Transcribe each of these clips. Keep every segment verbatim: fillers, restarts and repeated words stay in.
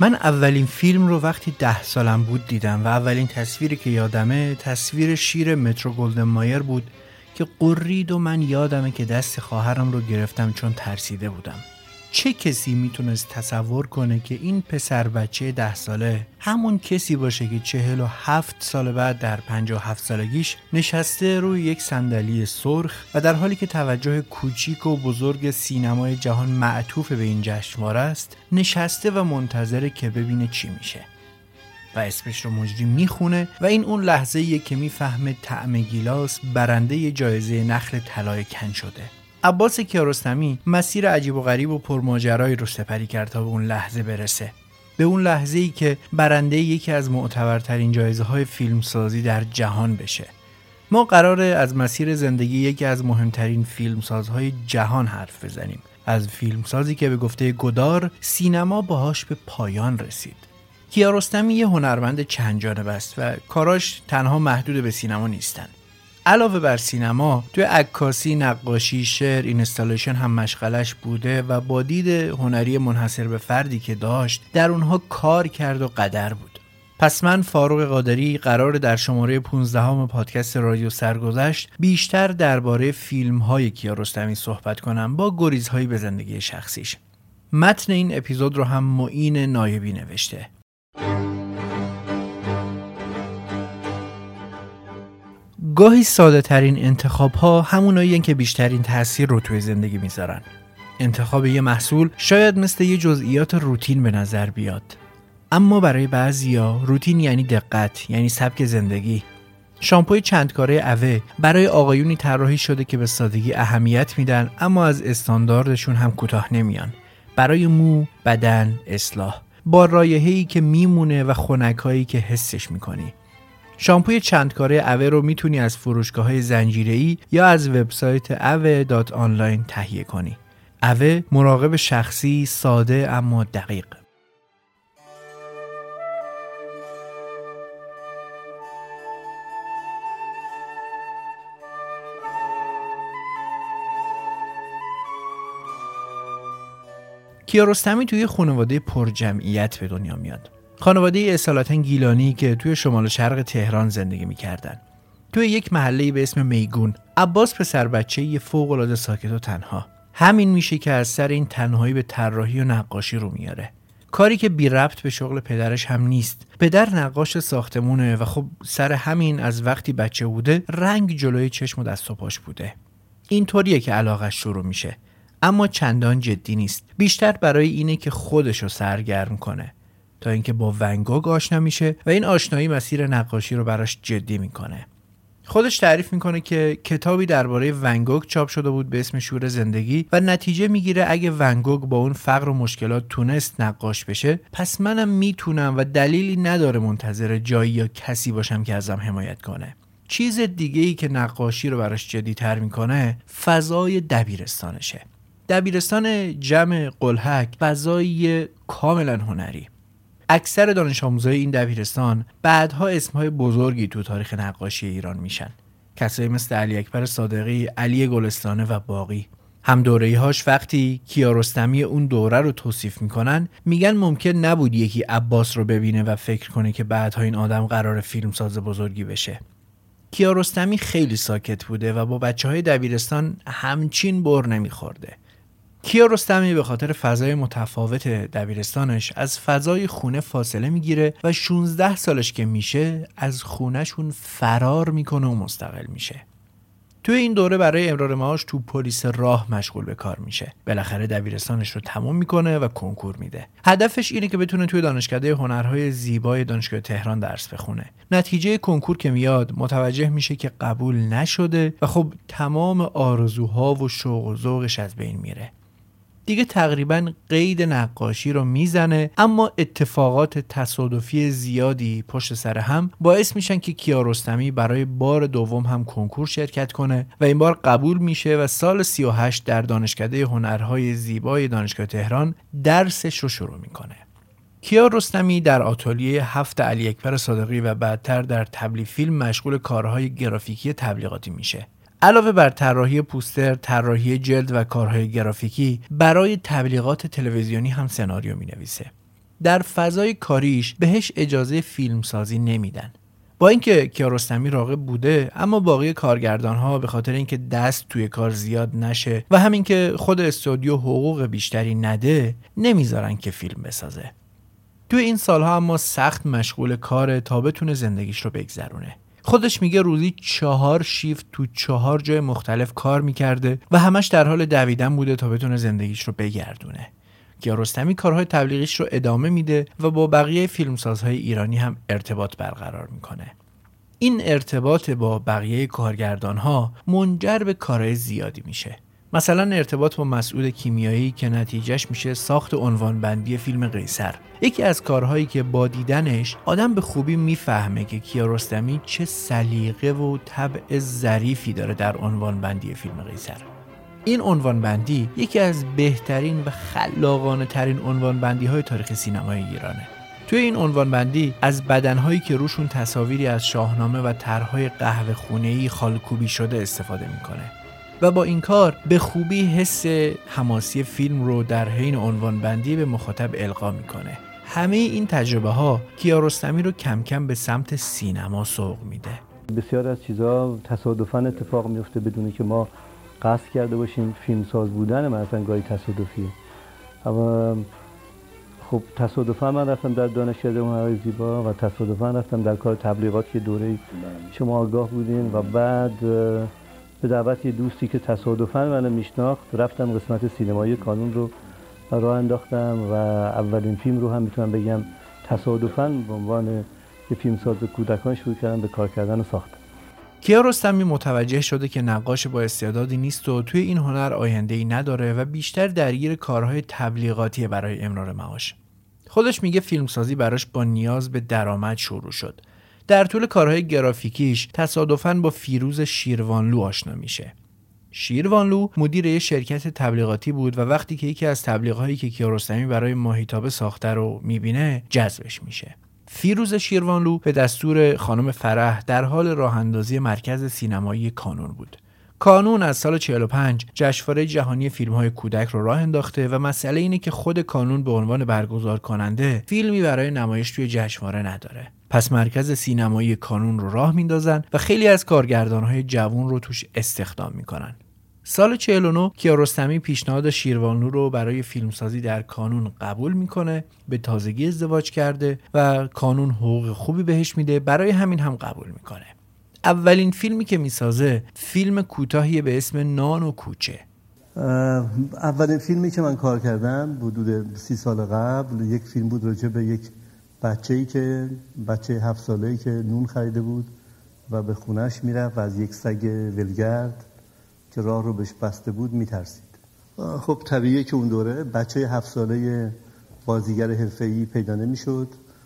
من اولین فیلم رو وقتی ده سالم بود دیدم و اولین تصویری که یادمه تصویر شیر مترو گلدن مایر بود که قرید و من یادمه که دست خواهرم رو گرفتم چون ترسیده بودم. چه کسی میتونست تصور کنه که این پسر بچه ده ساله همون کسی باشه که چهل و هفت سال بعد در پنجاه و هفت سالگیش نشسته روی یک صندلی سرخ و در حالی که توجه کوچیک و بزرگ سینمای جهان معطوف به این جشنواره است نشسته و منتظره که ببینه چی میشه و اسمش رو مجری میخونه و این اون لحظه‌ایه که میفهمه طعم گیلاس برنده جایزه نخل طلای کن شده. عباس کیارستمی مسیر عجیب و غریب و پرماجرایی رو سپری کرد تا به اون لحظه برسه. به اون لحظه‌ای که برنده یکی از معتبرترین جایزه‌های فیلمسازی در جهان بشه. ما قراره از مسیر زندگی یکی از مهمترین فیلمسازهای جهان حرف بزنیم. از فیلمسازی که به گفته گودار سینما باهاش به پایان رسید. کیارستمی یه هنرمند چند جانبه است و کاراش تنها محدود به سینما نیستن. علاوه بر سینما، توی عکاسی، نقاشی، شعر، اینستالیشن هم مشغلش بوده و با دید هنری منحصر به فردی که داشت در اونها کار کرد و قدر بود. پس من فاروق قادری قراره در شماره پانزدهم پادکست رادیو سرگذشت بیشتر درباره فیلم‌های کیارستمی صحبت کنم با گریزهایی به زندگی شخصیش. متن این اپیزود رو هم معین نایبی نوشته. گاهی ساده ترین انتخاب ها همونایی که بیشترین تأثیر رو توی زندگی میذارن. انتخاب یه محصول شاید مثل یه جزئیات روتین به نظر بیاد. اما برای بعضیا روتین یعنی دقت، یعنی سبک زندگی. شامپوی چند کاره اوه برای آقایونی طراحی شده که به سادگی اهمیت میدن اما از استانداردشون هم کوتاه نمیان. برای مو، بدن، اصلاح. با رایحه‌ای که میمونه و خنکایی که حسش میکنی. شامپوی چند کاره اوه رو میتونی از فروشگاه‌های زنجیره‌ای یا از وبسایت اوه دات آنلاین تهیه کنی. اوه مراقب شخصی، ساده اما دقیق. کیارستمی توی خانواده پرجمعیت به دنیا میاد. خانواده اصالتا گیلانی که توی شمال شرق تهران زندگی میکردن. توی یک محله به اسم میگون، عباس پسر بچه‌ای فوق‌العاده ساکت و تنها. همین میشه که از سر این تنهایی به طراحی و نقاشی رو میاره. کاری که بی ربط به شغل پدرش هم نیست. پدر نقاش ساختمونه و خب سر همین از وقتی بچه بوده رنگ جلوی چشم و دست و پاش بوده. اینطوریه که علاقش شروع میشه. اما چندان جدی نیست. بیشتر برای اینه که خودشو سرگرم کنه. تا اینکه با ون گوگ آشنا میشه و این آشنایی مسیر نقاشی رو براش جدی میکنه. خودش تعریف میکنه که کتابی درباره ون گوگ چاپ شده بود به اسم شور زندگی و نتیجه میگیره اگه ون گوگ با اون فقر و مشکلات تونست نقاش بشه پس منم میتونم و دلیلی نداره منتظر جایی یا کسی باشم که ازم حمایت کنه. چیز دیگه‌ای که نقاشی رو براش جدی‌تر میکنه فضای دبیرستانشه. دبیرستان جمع قلهک فضای کاملا هنری. اکثر دانش آموزای این دبیرستان بعدها اسمهای بزرگی تو تاریخ نقاشی ایران میشن. کسایی مثل علی اکبر صادقی، علی گلستانه و باقی. هم دوره‌ای‌هاش وقتی کیارستمی اون دوره رو توصیف میکنن میگن ممکن نبود یکی عباس رو ببینه و فکر کنه که بعدها این آدم قرار فیلمساز بزرگی بشه. کیارستمی خیلی ساکت بوده و با بچه‌های دبیرستان همچین بر نمیخورده. کیارستمی به خاطر فضای متفاوت دبیرستانش از فضای خونه فاصله میگیره و شانزده سالش که میشه از خونهشون فرار میکنه و مستقل میشه. توی این دوره برای امرار معاش تو پلیس راه مشغول به کار میشه. بالاخره دبیرستانش رو تموم میکنه و کنکور میده. هدفش اینه که بتونه توی دانشکده هنرهای زیبای دانشگاه تهران درس بخونه. نتیجه کنکور که میاد متوجه میشه که قبول نشده و خب تمام آرزوها و شوق و ذوقش از بین میره. دیگه تقریباً قید نقاشی رو میزنه اما اتفاقات تصادفی زیادی پشت سر هم باعث میشن که کیارستمی برای بار دوم هم کنکور شرکت کنه و این بار قبول میشه و سال سی و هشت در دانشکده هنرهای زیبای دانشگاه تهران درسش رو شروع میکنه. کیارستمی در آتلیه هفت علی اکبر صادقی و بعدتر در تبلیغ فیلم مشغول کارهای گرافیکی تبلیغاتی میشه. علاوه بر طراحی پوستر، طراحی جلد و کارهای گرافیکی برای تبلیغات تلویزیونی هم سناریو می‌نویسه. در فضای کاریش بهش اجازه فیلمسازی نمیدن. با اینکه کیارستمی راغب بوده، اما باقی کارگردان‌ها به خاطر اینکه دست توی کار زیاد نشه و همین که خود استودیو حقوق بیشتری نده، نمیذارن که فیلم بسازه. توی این سالها اما سخت مشغول کاره تا بتونه زندگیش رو بگذرونه. خودش میگه روزی چهار شیفت تو چهار جای مختلف کار میکرده و همش در حال دویدن بوده تا بتونه زندگیش رو بگردونه. کیارستمی کارهای تبلیغیش رو ادامه میده و با بقیه فیلمسازهای ایرانی هم ارتباط برقرار میکنه. این ارتباط با بقیه کارگردانها منجر به کارهای زیادی میشه. مثلا ارتباط با مسعود کیمیایی که نتیجهش میشه ساخت عنوانبندی فیلم قیصر. یکی از کارهایی که با دیدنش آدم به خوبی میفهمه که کیارستمی چه سلیقه و طبع ظریفی داره در عنوانبندی فیلم قیصر. این عنوانبندی یکی از بهترین و خلاقانه ترین عنوانبندی های تاریخ سینمای ایرانه. توی این عنوانبندی از بدنهایی که روشون تصاویری از شاهنامه و طرح‌های قهوه خونه‌ای خالکوبی شده استفاده میکنه و با این کار به خوبی حس حماسی فیلم رو در حین عنوانبندی به مخاطب القا میکنه. همه این تجربه ها کیارستمی رو کم کم به سمت سینما سوق میده. بسیار از چیزا تصادفاً اتفاق میفته بدون که ما قصد کرده باشیم. فیلمساز بودن من اصلا گاهی تصادفیه. اما خب تصادفاً من رفتم در دانشکده هنرهای زیبا و تصادفاً رفتم در کار تبلیغات که دوره شما آگاه بودین و بعد به دعوت یه دوستی که تصادفاً منو میشناخت رفتم قسمت سینمایی کانون رو راه انداختم و اولین فیلم رو هم میتونم بگم تصادفاً به عنوان یه فیلمساز کودکان شروع کردم به کار کردن و ساختن. کیارستمی متوجه شده که نقاش با استعدادی نیست و توی این هنر آینده‌ای نداره و بیشتر درگیر کارهای تبلیغاتی برای امرار معاش. خودش میگه فیلمسازی براش با نیاز به درآمد شروع شد. در طول کارهای گرافیکیش تصادفاً با فیروز شیروانلو آشنا میشه. شیروانلو مدیر یه شرکت تبلیغاتی بود و وقتی که یکی از تبلیغاتی که کیارستمی برای ماهیتابه ساخته رو میبینه جذبش میشه. فیروز شیروانلو به دستور خانم فرح در حال راه اندازی مرکز سینمایی کانون بود. کانون از سال چهل و پنج جشنواره جهانی فیلم‌های کودک رو راه انداخته و مسئله اینه که خود کانون به عنوان برگزار کننده فیلمی برای نمایش توی جشنواره نداره. پس مرکز سینمایی کانون رو راه میندازن و خیلی از کارگردان‌های جوان رو توش استخدام میکنن. سال چهل و نه کیارستمی پیشنهاد شیروانلو رو برای فیلمسازی در کانون قبول میکنه. به تازگی ازدواج کرده و کانون حقوق خوبی بهش میده، برای همین هم قبول میکنه. اولین فیلمی که میسازه فیلم کوتاهی به اسم نان و کوچه. اولین فیلمی که من کار کردم حدود سی سال قبل یک فیلم بود راجع به یک بچه‌ای که بچه هفت ساله‌ای که نون خریده بود و به خونه‌اش میرفت و از یک سگ ولگرد که راه رو بهش بسته بود میترسید. خب طبیعیه که اون دوره بچه هفت ساله بازیگر حرفه‌ای پیدا نمیشد،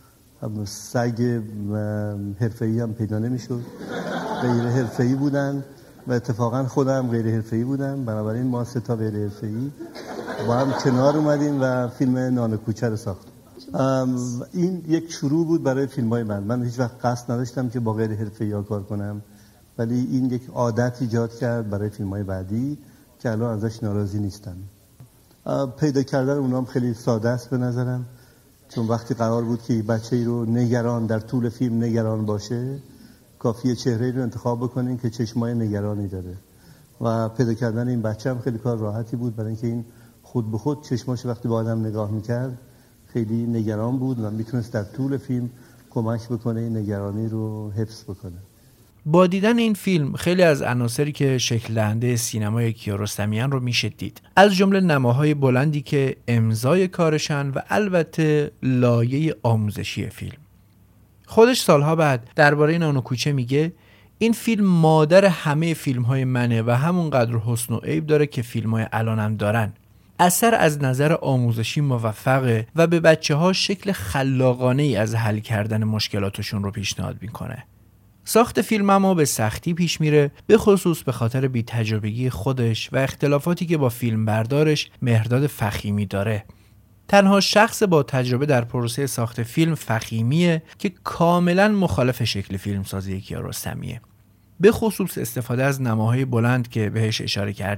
سگ حرفه‌ای هم پیدا نمیشد، غیر حرفه‌ای بودن و اتفاقا خودم غیر حرفه‌ای بودم. بنابراین ما سه تا غیر حرفه‌ای با هم کنار اومدیم و فیلم نان کوچه رو ساختیم. این یک شروع بود برای فیلم‌های من. من هیچ وقت قصد نداشتم که با غیر حرفه‌ای‌ها کار کنم، ولی این یک عادت ایجاد کرد برای فیلم‌های بعدی که الان ازش ناراضی نیستم. پیدا کردن اونام خیلی ساده است به نظرم، چون وقتی قرار بود که بچه‌ای رو نگران در طول فیلم نگران باشه، کافیه چهره‌ای رو انتخاب بکنین که چشمای نگرانی داره و پیدا کردن این بچه هم خیلی کار راحتی بود، برای اینکه این خود به خود چشماش وقتی به آدم نگاه می‌کرد خیلی نگران بود و میتونست در طول فیلم کمک بکنه این نگرانی رو حفظ بکنه. با دیدن این فیلم خیلی از عناصری که شکل دهنده سینمای کیارستمیان رو میشه دید، از جمله نماهای بلندی که امضای کارشن و البته لایه آموزشی فیلم. خودش سالها بعد درباره نان و کوچه میگه این فیلم مادر همه فیلم‌های منه و همونقدر حسن و عیب داره که فیلم‌های الانم دارن. اثر از نظر آموزشی موفقه و به بچه‌ها شکل خلاقانه‌ای از حل کردن مشکلاتشون رو پیشنهاد میکنه. ساخت فیلم اما به سختی پیش میره، به خصوص به خاطر بی‌تجربگی خودش و اختلافاتی که با فیلم بردارش مهرداد فخیمی داره. تنها شخص با تجربه در پروسه ساخت فیلم فخیمیه که کاملا مخالف شکل فیلمسازی کیارستمیه، به خصوص استفاده از نماهای بلند که بهش اشاره کردیم.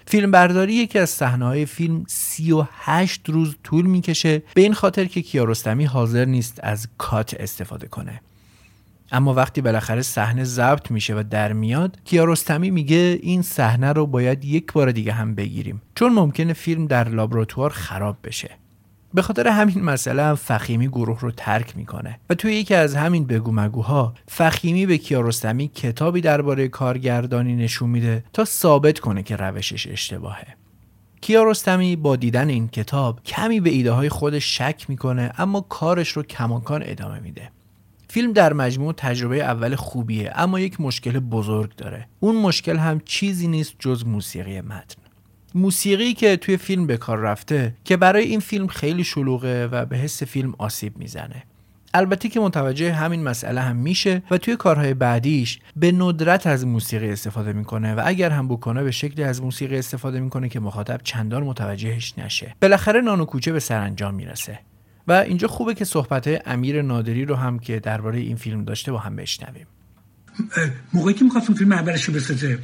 فیلمبرداری یکی از صحنه‌های فیلم سی و هشت روز طول میکشه، به این خاطر که کیارستمی حاضر نیست از کات استفاده کنه. اما وقتی بالاخره صحنه ضبط میشه و در میاد، کیارستمی میگه این صحنه رو باید یک بار دیگه هم بگیریم چون ممکنه فیلم در لابراتوار خراب بشه. به خاطر همین مسئله هم فخیمی گروه رو ترک میکنه و توی یکی از همین بگو مگوها فخیمی به کیارستمی کتابی درباره کارگردانی نشون میده تا ثابت کنه که روشش اشتباهه. کیارستمی با دیدن این کتاب کمی به ایده های خودش شک میکنه اما کارش رو کماکان ادامه میده. فیلم در مجموع تجربه اول خوبیه اما یک مشکل بزرگ داره. اون مشکل هم چیزی نیست جز موسیقی متن. موسیقی که توی فیلم به کار رفته که برای این فیلم خیلی شلوغه و به حس فیلم آسیب میزنه. البته که متوجه همین مسئله هم میشه و توی کارهای بعدیش به ندرت از موسیقی استفاده میکنه و اگر هم بکنه به شکلی از موسیقی استفاده میکنه که مخاطب چندان متوجهش نشه. بالاخره نان و کوچه به سرانجام میرسه. و اینجا خوبه که صحبت‌های امیر نادری رو هم که درباره این فیلم داشته با هم بشنویم. موقعی که می‌خواستم فیلم اولش رو بسازه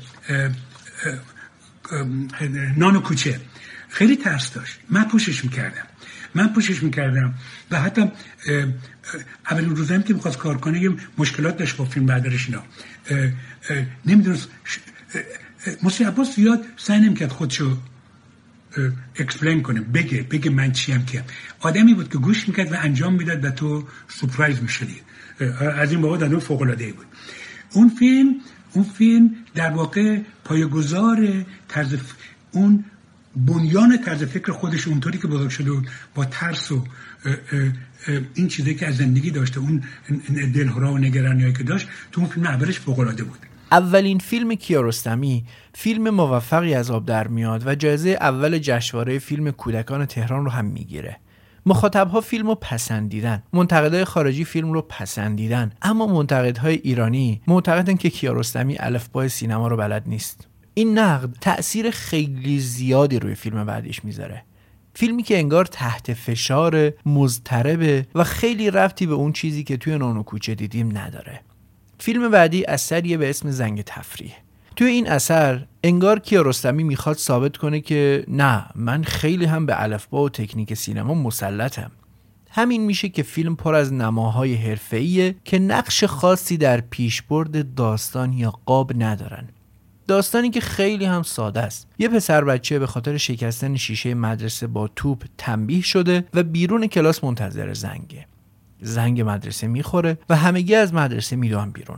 نان و کوچه خیلی ترس داشت. من پوشش میکردم من پوشش میکردم و حتی اولین روزایی که میخواست کار کنه یه مشکلات داشت با فیلم بردارش اینا. نمیدونست موسیقی عباس زیاد سعی نمیکرد خودشو اکسپلین کنه، بگه بگه من چیم که آدمی بود که گوش میکرد و انجام میداد و تو سورپرایز میشدی. از این بابت آدم فوق العاده بود. اون فیلم اون فیلم در واقع پایه‌گذار طرز ف... اون بنیان طرز فکر خودش اونطوری که بزرگ شده بود با ترس و اه اه اه این چیزی که از زندگی داشته، اون دلهره و نگرانیایی که داشت، تو اون فیلم اولش فوق العاده بود. اولین فیلم کیارستمی فیلم موفقی از آب در میاد و جایزه اول جشنواره فیلم کودکان تهران رو هم میگیره. مخاطب‌ها فیلم رو پسندیدن، منتقدای خارجی فیلم رو پسندیدن، اما منتقدهای ایرانی معتقدن که کیارستمی الفبای سینما رو بلد نیست. این نقد تأثیر خیلی زیادی روی فیلم بعدیش میذاره. فیلمی که انگار تحت فشار، مضطربه و خیلی ربطی به اون چیزی که توی نان و کوچه دیدیم نداره. فیلم بعدی اثریه به اسم زنگ تفریح. توی این اثر انگار کیارستمی میخواد ثابت کنه که نه، من خیلی هم به الفبا و تکنیک سینما مسلطم. همین میشه که فیلم پر از نماهای حرفه‌ایه که نقش خاصی در پیشبرد داستان یا قاب ندارن. داستانی که خیلی هم ساده است. یه پسر بچه به خاطر شکستن شیشه مدرسه با توپ تنبیه شده و بیرون کلاس منتظر زنگه. زنگ مدرسه میخوره و همگی از مدرسه میدون بیرون.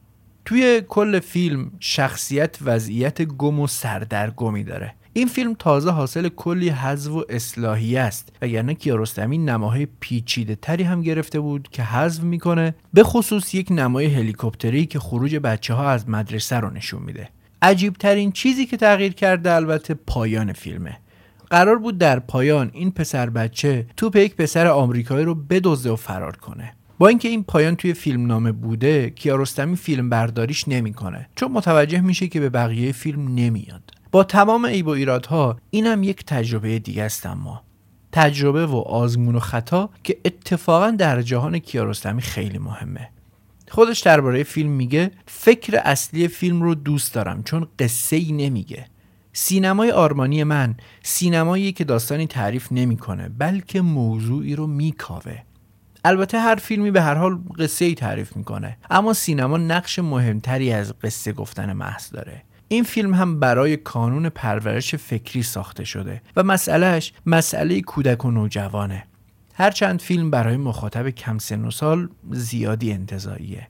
توی کل فیلم شخصیت وضعیت گم و سردرگمی داره. این فیلم تازه حاصل کلی حذف و اصلاحی است، وگرنه کیارستمی نماهای پیچیده تری هم گرفته بود که حذف میکنه، به خصوص یک نمای هلیکوپتری که خروج بچه ها از مدرسه رو نشون میده. عجیب ترین چیزی که تغییر کرده البته پایان فیلمه. قرار بود در پایان این پسر بچه توپ یک پسر آمریکایی رو بدزده و فرار کنه. با اینکه این پایان توی فیلم نامه بوده، کیارستمی فیلم برداریش نمیکنه چون متوجه میشه که به بقیه فیلم نمیاد. با تمام عیب و ایرادها اینم یک تجربه دیگه است، اما تجربه و آزمون و خطا که اتفاقا در جهان کیارستمی خیلی مهمه. خودش درباره فیلم میگه فکر اصلی فیلم رو دوست دارم چون قصه‌ای نمیگه. سینمای آرمانی من سینماییه که داستانی تعریف نمیکنه بلکه موضوعی رو میکاوه. البته هر فیلمی به هر حال قصه‌ای تعریف میکنه، اما سینما نقش مهمتری از قصه گفتن محض داره. این فیلم هم برای کانون پرورش فکری ساخته شده و مسئلهش مسئله کودک و نوجوانه. هرچند فیلم برای مخاطب کم سن و سال زیادی انتزاعیه.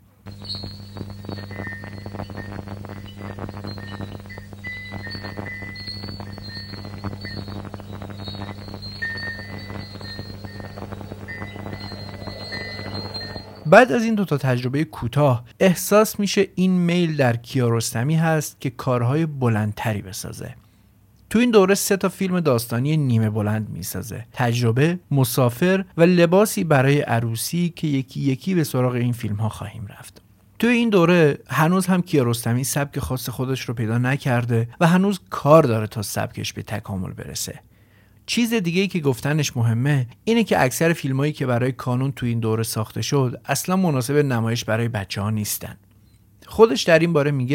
بعد از این دوتا تجربه کوتاه احساس میشه این میل در کیارستمی هست که کارهای بلندتری بسازه. تو این دوره سه تا فیلم داستانی نیمه بلند میسازه: تجربه، مسافر و لباسی برای عروسی که یکی یکی به سراغ این فیلم ها خواهیم رفت. تو این دوره هنوز هم کیارستمی سبک خاص خودش رو پیدا نکرده و هنوز کار داره تا سبکش به تکامل برسه. چیز دیگه‌ای که گفتنش مهمه اینه که اکثر فیلمایی که برای کانون تو این دوره ساخته شد اصلا مناسب نمایش برای بچه‌ها نیستن. خودش در این باره میگه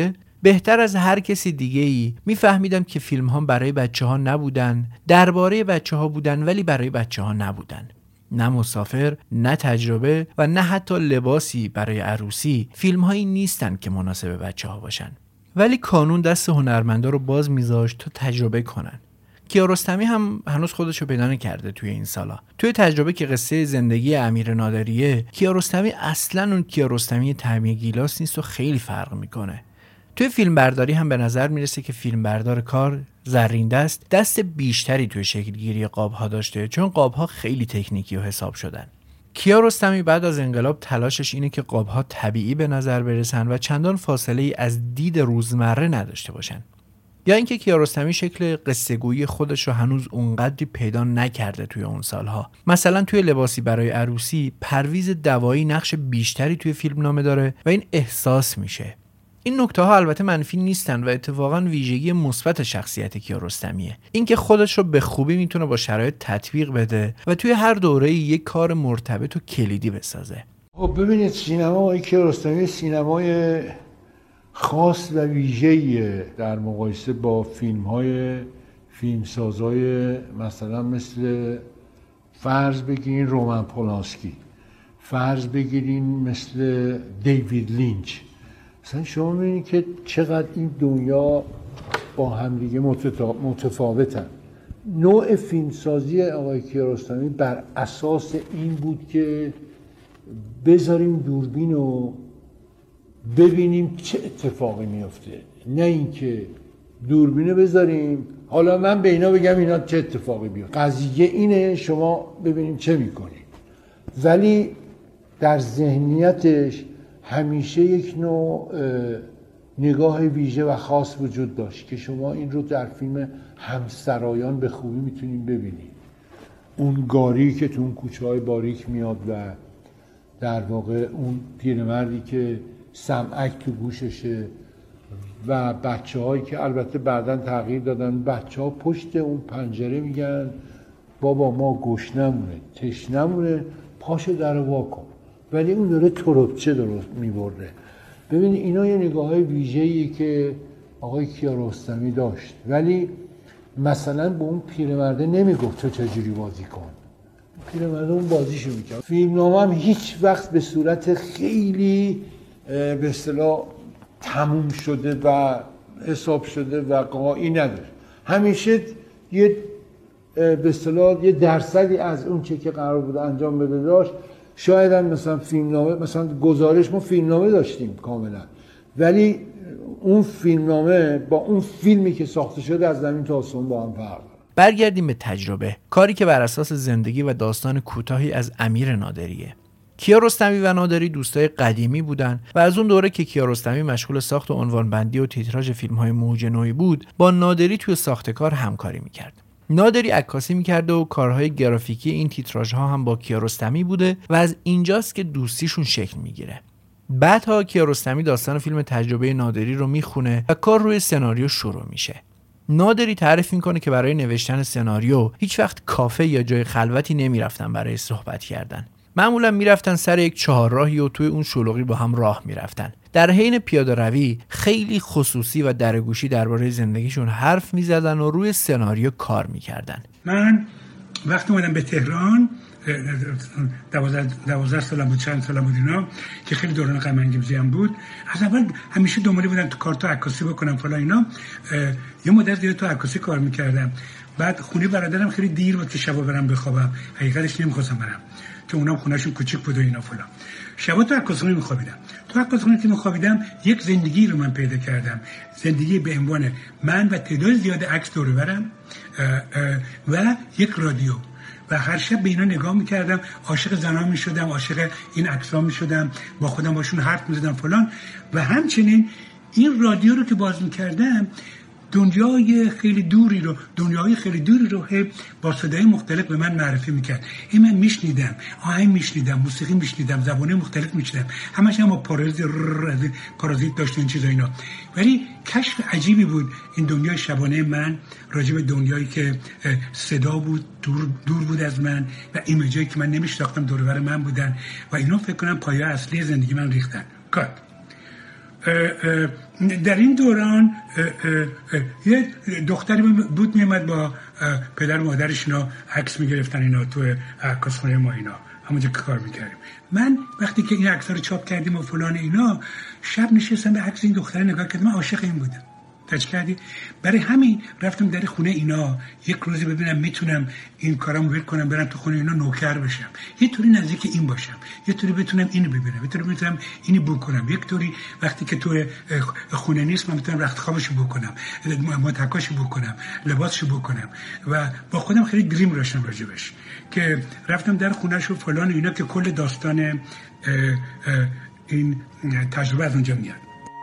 بهتر از هر کسی دیگه ای میفهمیدم که فیلم ها برای بچه ها نبودن، درباره بچه ها بودن ولی برای بچه ها نبودن. نه مسافر، نه تجربه و نه حتی لباسی برای عروسی فیلم هایی نیستن که مناسب بچه ها باشن. ولی کانون دست هنرمندا رو باز میذاشت تا تجربه کنن. کیارستمی هم هنوز خودشو پیدا نکرده توی این سالا. توی تجربه که قصه زندگی امیر نادریه، کیارستمی اصلاً اون کیارستمی طعمی گیلاس نیست و خیلی فرق میکنه. توی فیلم برداری هم به نظر میرسه که فیلم بردار کار زرین دست دست بیشتری توی شکلگیری قاب‌ها داشته، چون قاب‌ها خیلی تکنیکی و حساب شدن. کیارستمی بعد از انقلاب تلاشش اینه که قاب‌ها طبیعی به نظر برسن و چندان فاصله ای از دید روزمره نداشته باشن. یا اینکه کیارستمی شکل قصه‌گویی خودش رو هنوز اونقدری پیدا نکرده توی اون سالها. مثلا توی لباسی برای عروسی پرویز دوایی نقش بیشتری توی فیلمنامه داره و این احساس میشه. این نکته ها البته منفی نیستن و اتفاقا ویژگی مثبت شخصیت کیارستمیه. اینکه خودش رو به خوبی میتونه با شرایط تطبیق بده و توی هر دوره‌ای یک کار مرتبط و کلیدی بسازه. خب ببینید سینما کیارستمی سینمای خاص و ویژه‌ایه در مقایسه با فیلم‌های فیلمسازای مثلا مثل فرض بگیرین رومن پولانسکی، فرض بگیرین مثل دیوید لینچ. مثلا شما می‌بینید که چقدر این دنیا با همدیگه متفاوتن. نوع فیلمسازی آقای کیارستمی بر اساس این بود که بذاریم دوربین رو ببینیم چه اتفاقی میفته، نه اینکه دوربینو بذاریم حالا من به اینا بگم اینا چه اتفاقی بیفته. قضیه اینه شما ببینیم چه میکنیم. ولی در ذهنیتش همیشه یک نوع نگاه ویژه و خاص وجود داشت که شما این رو در فیلم همسرایان به خوبی میتونید ببینید. اون گاری که تو اون کوچه‌های باریک میاد و در واقع اون پیرمردی که سمعک تو گوششه و بچه هایی که البته بعداً تغییر دادن، بچه ها پشت اون پنجره میگن بابا ما گشنمونه تشنمونه پاشو در وا کن، ولی اون داره تربچه درست میبرده. ببینید اینا یه نگاه های ویژه‌ایه که آقای کیارستمی داشت، ولی مثلا به اون پیرمرده نمیگفت تو چجوری بازی کن، پیرمرده اون بازیشو میکرد. فیلمنامه هم هیچ وقت به صورت خیلی به اصطلاح تموم شده و حساب شده و قاعی نداره، همیشه یه به اصطلاح یه درصدی از اون چه که قرار بود انجام بده داشت. شاید هم مثلا فیلمنامه، مثلا گزارش ما فیلمنامه داشتیم کاملا، ولی اون فیلمنامه با اون فیلمی که ساخته شده از زمین تا آسمون با هم فرق داره. برگردیم به تجربه، کاری که بر اساس زندگی و داستان کوتاهی از امیر نادریه. کیارستمی و نادری دوستای قدیمی بودن و از اون دوره که کیارستمی مشغول ساخت و عنوانبندی و تیتراژ فیلم‌های موج نوعی بود، با نادری توی ساخت کار همکاری می‌کرد. نادری عکاسی می‌کرده و کارهای گرافیکی این تیتراژها هم با کیارستمی بوده و از اینجاست که دوستیشون شکل می‌گیره. بعدها کیارستمی داستان فیلم تجربه نادری رو میخونه و کار روی سناریو شروع میشه. نادری تعریف میکنه که برای نوشتن سناریو هیچ وقت کافه یا جای خلوتی نمیرفتن برای صحبت کردن. معمولا میرفتن سر یک چهارراهی و توی اون شلوغی با هم راه میرفتن. در حین پیاده روی خیلی خصوصی و درگوشی درباره زندگیشون حرف میزدن و روی سناریو کار میکردن. من وقتی اومدم به تهران دوازده, دوازده سالم بود، چند سالم بود اینا که خیلی دوران غم انگیزی هم بود، از اول همیشه دنباله بودم تو کارتا عکاسی بکنم فلان اینا. یه مدت دیگه تو عکاسی کار میکردم. بعد خونه برادرم خیلی دیر بود که شبا برم بخوابم، حقیقتش نمیخواستم برم چون اونام خونهشون کوچیک بود و اینا فلان. شبا تو عکاسخونه میخوابیدم. تو عکاسخونه که میخوابیدم یک زندگی رو من پیدا کردم، زندگی به عنوان من و تعداد زیاد عکس دور و برم و یک رادیو، و هر شب به اینا نگاه میکردم، عاشق زنها میشدم، عاشق این عکس‌ها میشدم، با خودم باشون حرف میزدم فلان. و همچنین این رادیو رو که باز میکردم دنیای خیلی دوری رو دنیای خیلی دوری رو با صدای مختلف به من معرفی میکرد. این من میشنیدم، آهنگ میشنیدم، موسیقی میشنیدم، زبانه مختلف میشنیدم، همش هم با پارازیت پارازیت داشت این چیزا اینا. ولی کشف عجیبی بود این دنیای شبانه من راجع به دنیایی که صدا بود، دور دور بود از من و ایمیجایی که من نمیشناختم دور و بر من بودن و اینا فکر کنم پایه اصلی زندگی من ریختن. کات در این دوران یه دختری بود میامد با پدر و مادرش اینا عکس میگرفتن اینا تو عکاسخونه ما اینا همونجا که کار میکردیم. من وقتی که این عکس‌ها رو چاپ کردیم و فلان اینا شب نشستم به عکس این دختر نگاه کردم، من عاشق این بودم. تاچ کردی؟ برای همین رفتم در خونه اینا یک روزی ببینم میتونم این کارامو ول کنم برم تو خونه اینا نوکر بشم، یه طوری نزدیک این باشم، یه طوری بتونم اینو ببینم، یه طوری بتونم اینو بو کنم، یک طوری وقتی که تو خونه نیست من میتونم رخت خوابشو بو کنم، متکاشو بو کنم، لباسشو بو کنم و با خودم خیلی دریم داشتم راجبش که رفتم در خونه‌شو فلان اینا که کل داستان اه اه این تجربه از اونجا میاد.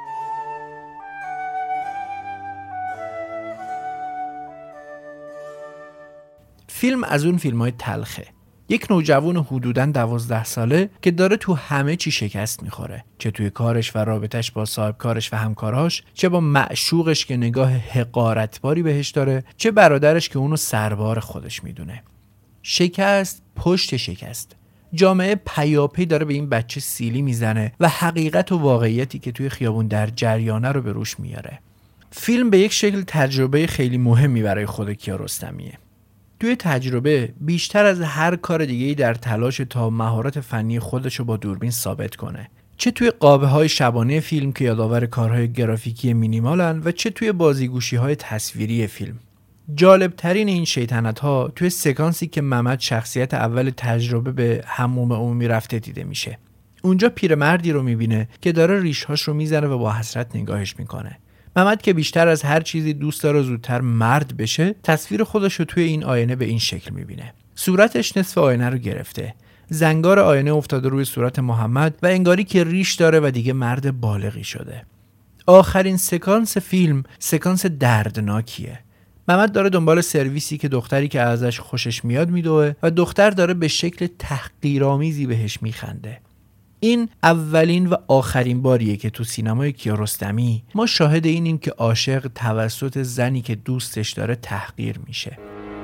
فیلم از اون فیلم‌های تلخه. یک نوجوان حدوداً دوازده ساله که داره تو همه چی شکست میخوره، چه توی کارش و رابطش با صاحب کارش و همکاراش، چه با معشوقش که نگاه حقارتباری بهش داره، چه برادرش که اونو سربار خودش میدونه. شکست پشت شکست. جامعه پیاپی داره به این بچه سیلی میزنه و حقیقت و واقعیتی که توی خیابون در جریانه رو به روش میاره. فیلم به یک شکل تجربه خیلی مهمی برای خود کیارستمیه. توی تجربه بیشتر از هر کار دیگه‌ای در تلاش تا مهارت فنی خودش رو با دوربین ثابت کنه، چه توی قابه‌های شبانه فیلم که یادآور کارهای گرافیکی مینیمالن و چه توی بازیگوشی‌های تصویری فیلم. جالبترین این شیطنت‌ها توی سکانسی که ممد شخصیت اول تجربه به حموم عمومی رفته دیده میشه. اونجا پیرمردی رو میبینه که داره ریش‌هاش رو میزنه و با حسرت نگاهش میکنه. ممد که بیشتر از هر چیزی دوست داره زودتر مرد بشه، تصویر خودش رو توی این آینه به این شکل میبینه. صورتش نصف آینه رو گرفته. زنگار آینه افتاده روی صورت محمد و انگاری که ریش داره و دیگه مرد بالغی شده. آخرین سکانس فیلم سکانس دردناکیه. ممد داره دنبال سرویسی که دختری که ازش خوشش میاد میدوه و دختر داره به شکل تحقیرآمیزی بهش میخنده. این اولین و آخرین باریه که تو سینمای کیارستمی ما شاهد اینیم که عاشق توسط زنی که دوستش داره تحقیر میشه.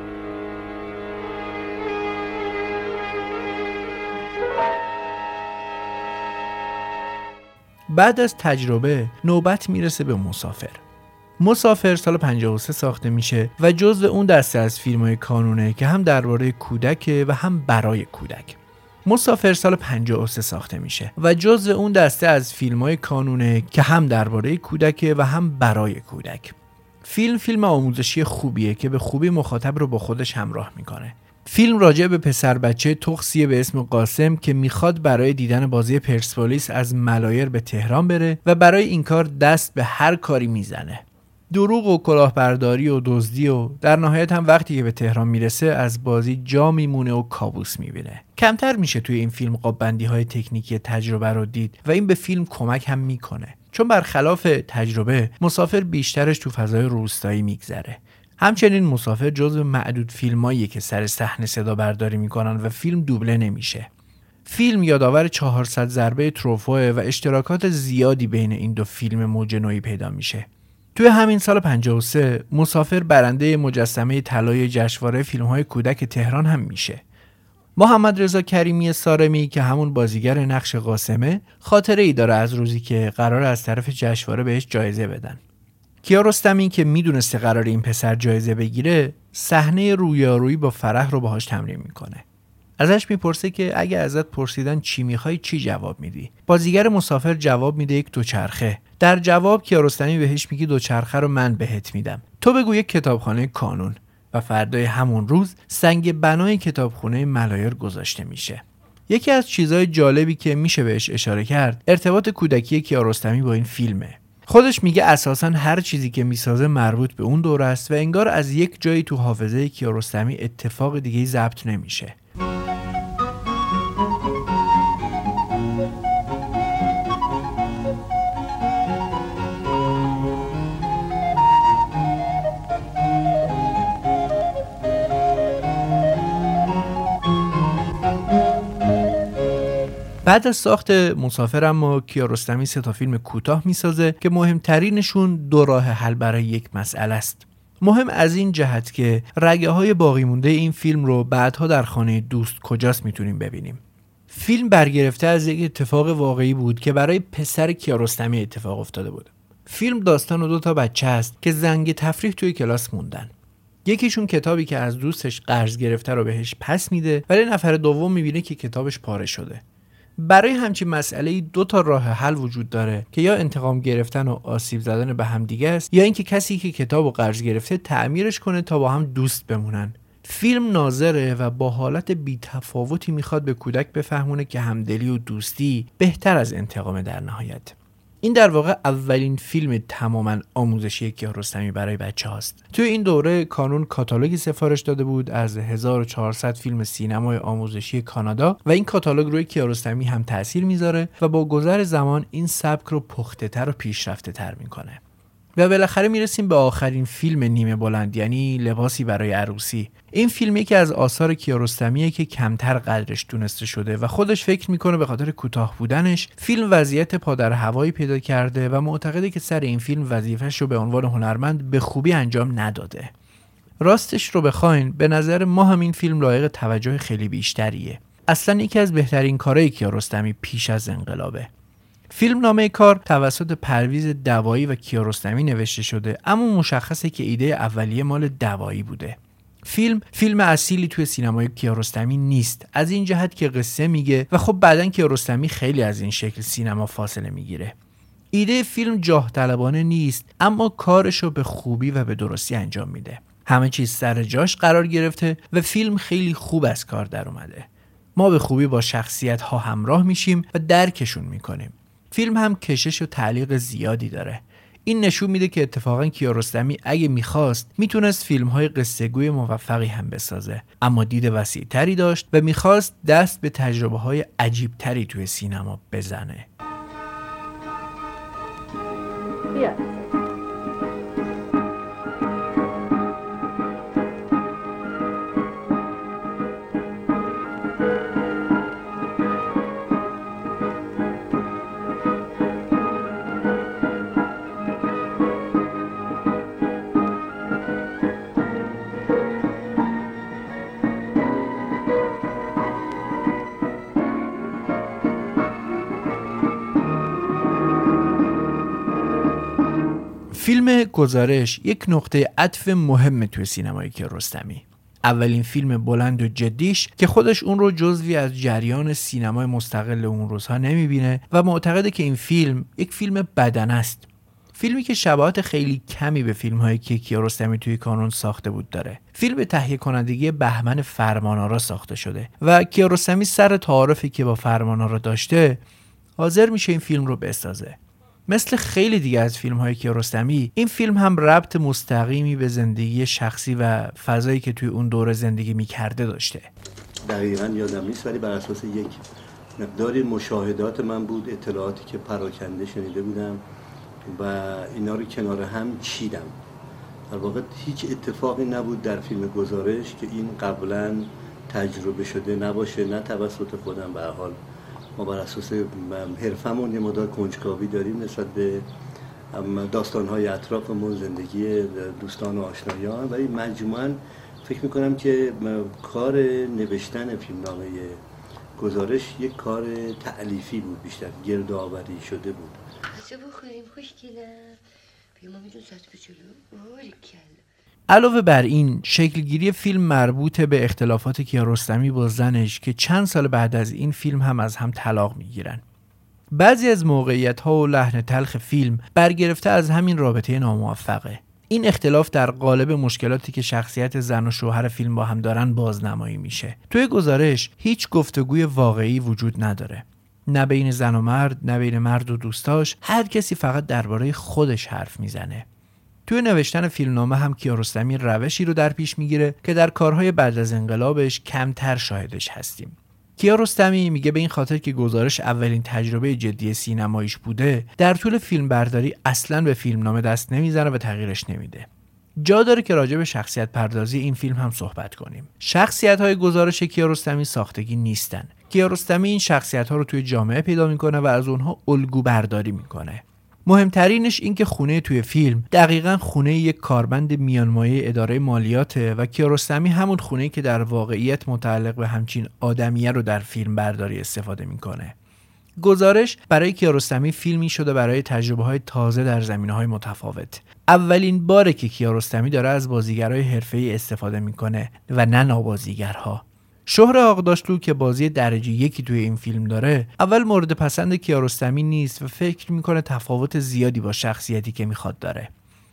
بعد از تجربه نوبت میرسه به مسافر. مسافر سال پنجاه و سه ساخته میشه و جزو اون دسته از فیلم‌های کانونه که هم درباره کودک و هم برای کودک. مسافر سال پنجاه و سه ساخته میشه و جزو اون دسته از فیلم‌های کانونه که هم درباره کودک و هم برای کودک. فیلم فیلم آموزشی خوبیه که به خوبی مخاطب رو با خودش همراه میکنه. فیلم راجع به پسر بچه تخصیه به اسم قاسم که میخواد برای دیدن بازی پرسپولیس از ملایر به تهران بره و برای این کار دست به هر کاری میزنه. دروغ و کلاهبرداری و دزدی و در نهایت هم وقتی که به تهران میرسه از بازی جا میمونه و کابوس میبینه. کمتر میشه توی این فیلم قاب‌بندی های تکنیکی تجربه رو دید و این به فیلم کمک هم میکنه، چون برخلاف تجربه مسافر بیشترش تو فضای روستایی میگذره. همچنین مسافر جزو معدود فیلماییه که سر صحنه صدا برداری میکنن و فیلم دوبله نمیشه. فیلم یادآور چهارصد ضربه تروفوه و اشتراکات زیادی بین این دو فیلم موج نوعی پیدا میشه. توی همین سال پنجاه و سه مسافر برنده مجسمه طلای جشنواره فیلم‌های کودک تهران هم میشه. محمد رضا کریمی سارمی که همون بازیگر نقش قاسمه خاطره ای داره از روزی که قراره از طرف جشنواره بهش جایزه بدن. کیارستمی که میدونسته قراره این پسر جایزه بگیره، صحنه رویارویی با فرح رو باهاش تمرین میکنه. ازش میپرسه که اگه ازت پرسیدن چی میخوای چی جواب میدی؟ بازیگر مسافر جواب میده یک دوچرخه. در جواب کیارستمی بهش میگه دوچرخه رو من بهت میدم، تو بگو یک کتابخانه کانون. و فردای همون روز سنگ بنای کتابخونه ملایر گذاشته میشه. یکی از چیزهای جالبی که میشه بهش اشاره کرد ارتباط کودکی کیارستمی با این فیلمه. خودش میگه اساساً هر چیزی که میسازه مربوط به اون دوره است و انگار از یک جایی تو حافظه کیارستمی اتفاق دیگه‌ای ضبط نمیشه. بعد از ساخت مسافر اما کیارستمی سه تا فیلم کوتاه میسازه که مهمترینشون دو راه حل برای یک مسئله است. مهم از این جهت که رگه های باقی مونده این فیلم رو بعدها در خانه دوست کجاست میتونیم ببینیم. فیلم برگرفته از یک اتفاق واقعی بود که برای پسر کیارستمی اتفاق افتاده بود. فیلم داستان دو تا بچه است که زنگ تفریح توی کلاس موندن. یکیشون کتابی که از دوستش قرض گرفته رو بهش پس میده، ولی نفر دوم میبینه که کتابش پاره شده. برای همچین مسئله دو تا راه حل وجود داره که یا انتقام گرفتن و آسیب زدن به هم دیگه است، یا اینکه کسی که کتابو قرض گرفته تعمیرش کنه تا با هم دوست بمونن. فیلم ناظره و با حالت بی‌تفاوتی میخواد به کودک بفهمونه که همدلی و دوستی بهتر از انتقام در نهایت. این در واقع اولین فیلم تماما آموزشی کیارستمی برای بچه هاست. توی این دوره کانون کاتالوگی سفارش داده بود از هزار و چهارصد فیلم سینمای آموزشی کانادا و این کاتالوگ روی کیارستمی هم تأثیر میذاره و با گذر زمان این سبک رو پخته تر و پیشرفته تر میکنه. و بالاخره میرسیم به آخرین فیلم نیمه بلند، یعنی لباسی برای عروسی. این فیلم یکی از آثار کیارستمیه که کمتر قدرش دونسته شده و خودش فکر میکنه به خاطر کوتاه بودنش فیلم وضعیت پادر هوایی پیدا کرده و معتقده که سر این فیلم وظیفه‌ش رو به عنوان هنرمند به خوبی انجام نداده. راستش رو بخواین به نظر ما هم این فیلم لایق توجه خیلی بیشتریه. اصلا یکی از بهترین کارهای کیارستمی پیش از انقلابه. فیلم نامه کار توسط پرویز دوایی و کیارستمی نوشته شده، اما مشخصه که ایده اولیه مال دوایی بوده. فیلم فیلم اصیلی توی سینمای کیارستمی نیست، از این جهت که قصه میگه و خب بعدن کیارستمی خیلی از این شکل سینما فاصله میگیره. ایده فیلم جاه طلبانه نیست، اما کارشو به خوبی و به درستی انجام میده. همه چیز سر جاش قرار گرفته و فیلم خیلی خوب از کار در اومده. ما به خوبی با شخصیت ها همراه میشیم و درکشون میکنیم. فیلم هم کشش و تعلیق زیادی داره. این نشون میده که اتفاقا کیارستمی اگه میخواست میتونست فیلم‌های قصه‌گوی موفقی هم بسازه، اما دید وسیع‌تری داشت و میخواست دست به تجربه‌های عجیب‌تری توی سینما بزنه. بیا. فیلم گزارش یک نقطه عطف مهمه توی سینمای کیارستمی. اولین فیلم بلند و جدیش که خودش اون رو جزوی از جریان سینمای مستقل اون روزها نمیبینه و معتقده که این فیلم یک فیلم بدنه است. فیلمی که شباهت خیلی کمی به فیلم‌هایی که کیارستمی توی کانون ساخته بود داره. فیلم به تهیه کنندگی بهمن فرمانآرا ساخته شده و کیارستمی سر تعارفی که با فرمانآرا داشته حاضر میشه این فیلم رو بسازه. مثل خیلی دیگه از فیلم‌های کیارستمی، این فیلم هم ربط مستقیمی به زندگی شخصی و فضایی که توی اون دوره زندگی می‌کرده داشته. دقیقاً یادم نیست، ولی بر اساس یک مقداری مشاهدات من بود، اطلاعاتی که پراکنده شنیده بودم و اینا رو کنار هم چیدم. در واقع هیچ اتفاقی نبود در فیلم گزارش که این قبلاً تجربه شده نباشه، نه توسط خودم. به هر حال ما بر اساس حرفمون یه مقدار کنجکاوی داریم نسبت به داستان‌های اطرافمون، زندگی دوستان و آشنایان، ولی مجموعاً فکر می‌کنم که کار نوشتن فیلمنامه گزارش یک کار تألیفی بود، بیشتر گردآوری شده بود. چه بخوریم خوشگلم؟ بیا ما میدون ساعت به جلو. علاوه بر این، شکلگیری فیلم مربوط به اختلافات کیارستمی با زنش که چند سال بعد از این فیلم هم از هم طلاق میگیرن. بعضی از موقعیت‌ها و لحن تلخ فیلم برگرفته از همین رابطه ناموفقه. این اختلاف در قالب مشکلاتی که شخصیت زن و شوهر فیلم با هم دارن بازنمایی میشه. توی گزارش هیچ گفتگوی واقعی وجود نداره. نه بین زن و مرد، نه بین مرد و دوستاش، هر کسی فقط درباره خودش حرف میزنه. توی نوشتن فیلمنامه هم کیارستمی روشی رو در پیش میگیره که در کارهای بعد از انقلابش کمتر شاهدش هستیم. کیارستمی میگه به این خاطر که گزارش اولین تجربه جدی سینماییش بوده، در طول فیلم برداری اصلاً به فیلمنامه دست نمیزنه و تغییرش نمیده. جا داره که راجع به شخصیت پردازی این فیلم هم صحبت کنیم. شخصیت‌های گزارش کیارستمی ساختگی نیستن. کیارستمی این شخصیت‌ها رو توی جامعه پیدا میکنه و از اونها الگو برداری میکنه. مهمترینش این که خونه توی فیلم دقیقاً خونه یک کارمند میانمایه اداره مالیاته و کیارستمی همون خونه‌ای که در واقعیت متعلق به همچین آدمیه رو در فیلم برداری استفاده میکنه. گزارش برای کیارستمی فیلمی شده برای تجربه‌های تازه در زمینه‌های متفاوت. اولین باره که کیارستمی داره از بازیگرای حرفه‌ای استفاده میکنه و نه نابازیگرها. شهر آقداشلو که بازی درجه یکی توی این فیلم داره، اول مورد پسند کیارستمی نیست و فکر میکنه تفاوت زیادی با شخصیتی که میخواد داره.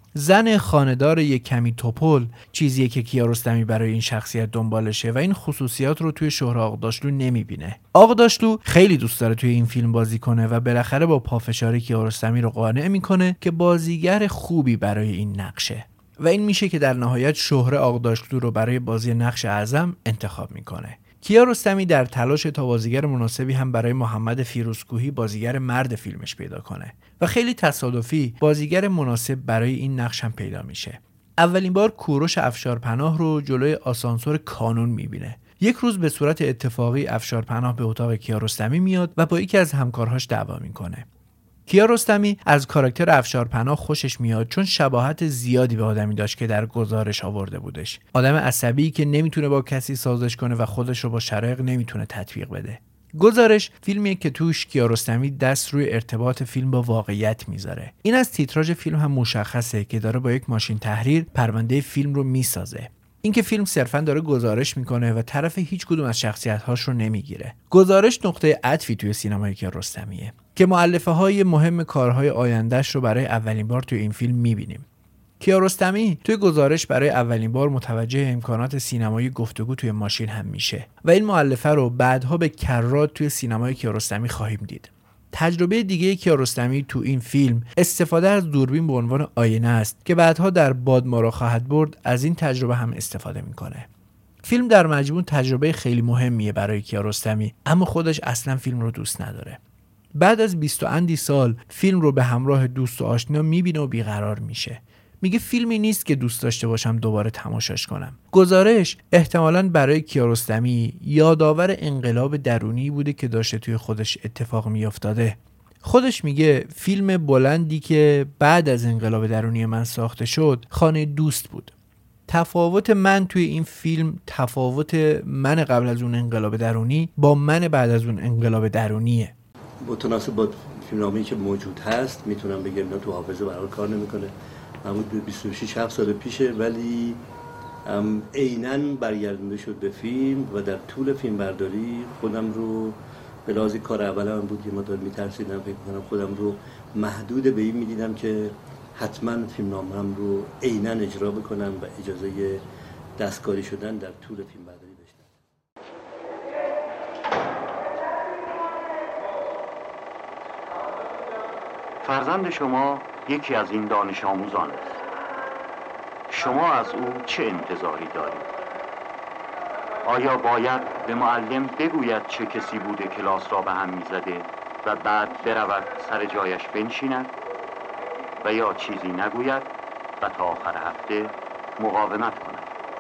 زن خانه‌دار یک کمی توپل چیزیه که کیارستمی برای این شخصیت دنبالشه و این خصوصیات رو توی شهر آقداشلو نمیبینه. آقداشلو خیلی دوست داره توی این فیلم بازی کنه و بالاخره با پافشاری کیارستمی رو قانع میکنه که بازیگر خوبی برای این نقشه و این میشه که در نهایت شهر آقداشلو رو برای بازی نقش اعظم انتخاب میکنه. کیارستمی در تلاش تا بازیگر مناسبی هم برای محمد فیروزکوهی بازیگر مرد فیلمش پیدا کنه و خیلی تصادفی بازیگر مناسب برای این نقش هم پیدا میشه. اولین بار کوروش افشارپناه رو جلوی آسانسور کانون میبینه. یک روز به صورت اتفاقی افشارپناه به اتاق کیارستمی میاد و با یکی از همکارهاش دعوا میکنه. کیارستمی از کاراکتر افشارپناه خوشش میاد چون شباهت زیادی به آدمی داشت که در گزارش آورده بودش. آدم عصبی که نمیتونه با کسی سازش کنه و خودش رو با شرایق نمیتونه تطبیق بده. گزارش فیلمیه که توش کیارستمی دست روی ارتباط فیلم با واقعیت میذاره. این از تیتراژ فیلم هم مشخصه که داره با یک ماشین تحریر پرونده فیلم رو میسازه. اینکه فیلم صرفاً داره گزارش میکنه و طرف هیچ کدوم از شخصیت‌هاش رو نمیگیره. گزارش نقطه عطفی توی سینمای کیارستمیه که مؤلفه‌های مهم کارهای آینده‌اش رو برای اولین بار توی این فیلم میبینیم. کیارستمی توی گزارش برای اولین بار متوجه امکانات سینمایی گفتگو توی ماشین هم میشه و این مؤلفه رو بعدها به کرات توی سینمای کیارستمی خواهیم دید. تجربه دیگه کیارستمی تو این فیلم استفاده از دوربین به عنوان آینه است که بعدها در باد ما را خواهد برد از این تجربه هم استفاده میکنه. فیلم در مجموع تجربه خیلی مهمیه برای کیارستمی، اما خودش اصلا فیلم رو دوست نداره. بعد از بیست و اندی سال فیلم رو به همراه دوست و آشنا میبینه و بیقرار میشه. میگه فیلمی نیست که دوست داشته باشم دوباره تماشاش کنم. گزارش احتمالاً برای کیارستمی یادآور انقلاب درونی بوده که داشته توی خودش اتفاق میافتاده. خودش میگه فیلم بلندی که بعد از انقلاب درونی من ساخته شد خانه دوست بود. تفاوت من توی این فیلم تفاوت من قبل از اون انقلاب درونی با من بعد از اون انقلاب درونیه. متناسب با فیلمنامه‌ای که موجود هست میتونم بگم اینا تو حافظه برای کار نمیکنه. همون بیست و شش هفت سال پیشه، ولی عیناً برگردونده شد به فیلم و در طول فیلم برداری خودم رو به لحاظ کار اولم بود که مدار میترسیدم، فکر کنم خودم رو محدود به این میدیدم که حتما فیلمنامه‌ام رو عیناً اجرا بکنم و اجازه دستکاری شدن در طول فیلم برداری داشتم. فرزند شما یکی از این دانش آموزان است. شما از او چه انتظاری دارید؟ آیا باید به معلم بگوید چه کسی بوده کلاس را به هم میزده و بعد برود سر جایش بنشیند و یا چیزی نگوید و تا آخر هفته مقاومت کند؟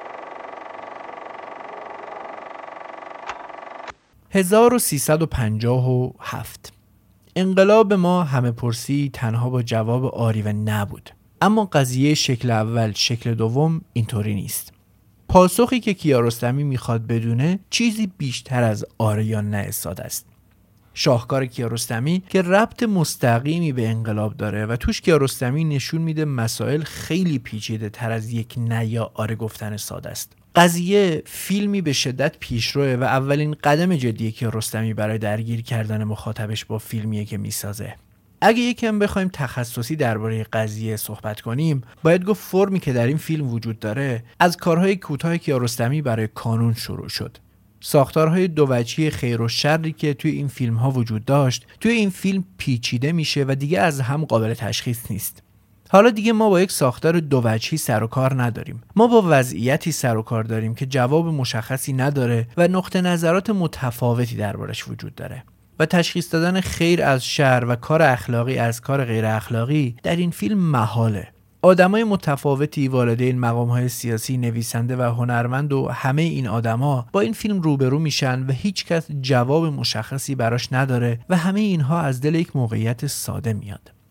هزار و سیصد و پنجاه و هفت انقلاب ما همه پرسی تنها با جواب آری و نبود. اما قضیه شکل اول شکل دوم اینطوری نیست. پاسخی که کیارستمی میخواد بدونه چیزی بیشتر از آره یا نه استاد است. شاهکار کیارستمی که ربط مستقیمی به انقلاب داره و توش کیارستمی نشون میده مسائل خیلی پیچیده تر از یک نه یا آره گفتن ساده است. قضیه فیلمی به شدت پیشروه و اولین قدم جدیه کیارستمی برای درگیر کردن مخاطبش با فیلمیه که میسازه. اگه یکم بخوایم تخصصی درباره قضیه صحبت کنیم، باید گفت فرمی که در این فیلم وجود داره از کارهای کوتاه کیارستمی برای کانون شروع شد. ساختارهای دووجهی خیر و شری که توی این فیلم ها وجود داشت توی این فیلم پیچیده میشه و دیگه از هم قابل تشخیص نیست. حالا دیگه ما با یک ساختار دووجهی سر و کار نداریم. ما با وضعیتی سر و کار داریم که جواب مشخصی نداره و نقطه نظرات متفاوتی دربارش وجود داره. و تشخیص دادن خیر از شر و کار اخلاقی از کار غیر اخلاقی در این فیلم محاله. آدمای متفاوتی، والدین، مقام‌های سیاسی، نویسنده و هنرمند و همه این آدما با این فیلم روبرو میشن و هیچ کس جواب مشخصی براش نداره و همه اینها از دل یک موقعیت ساده میاد.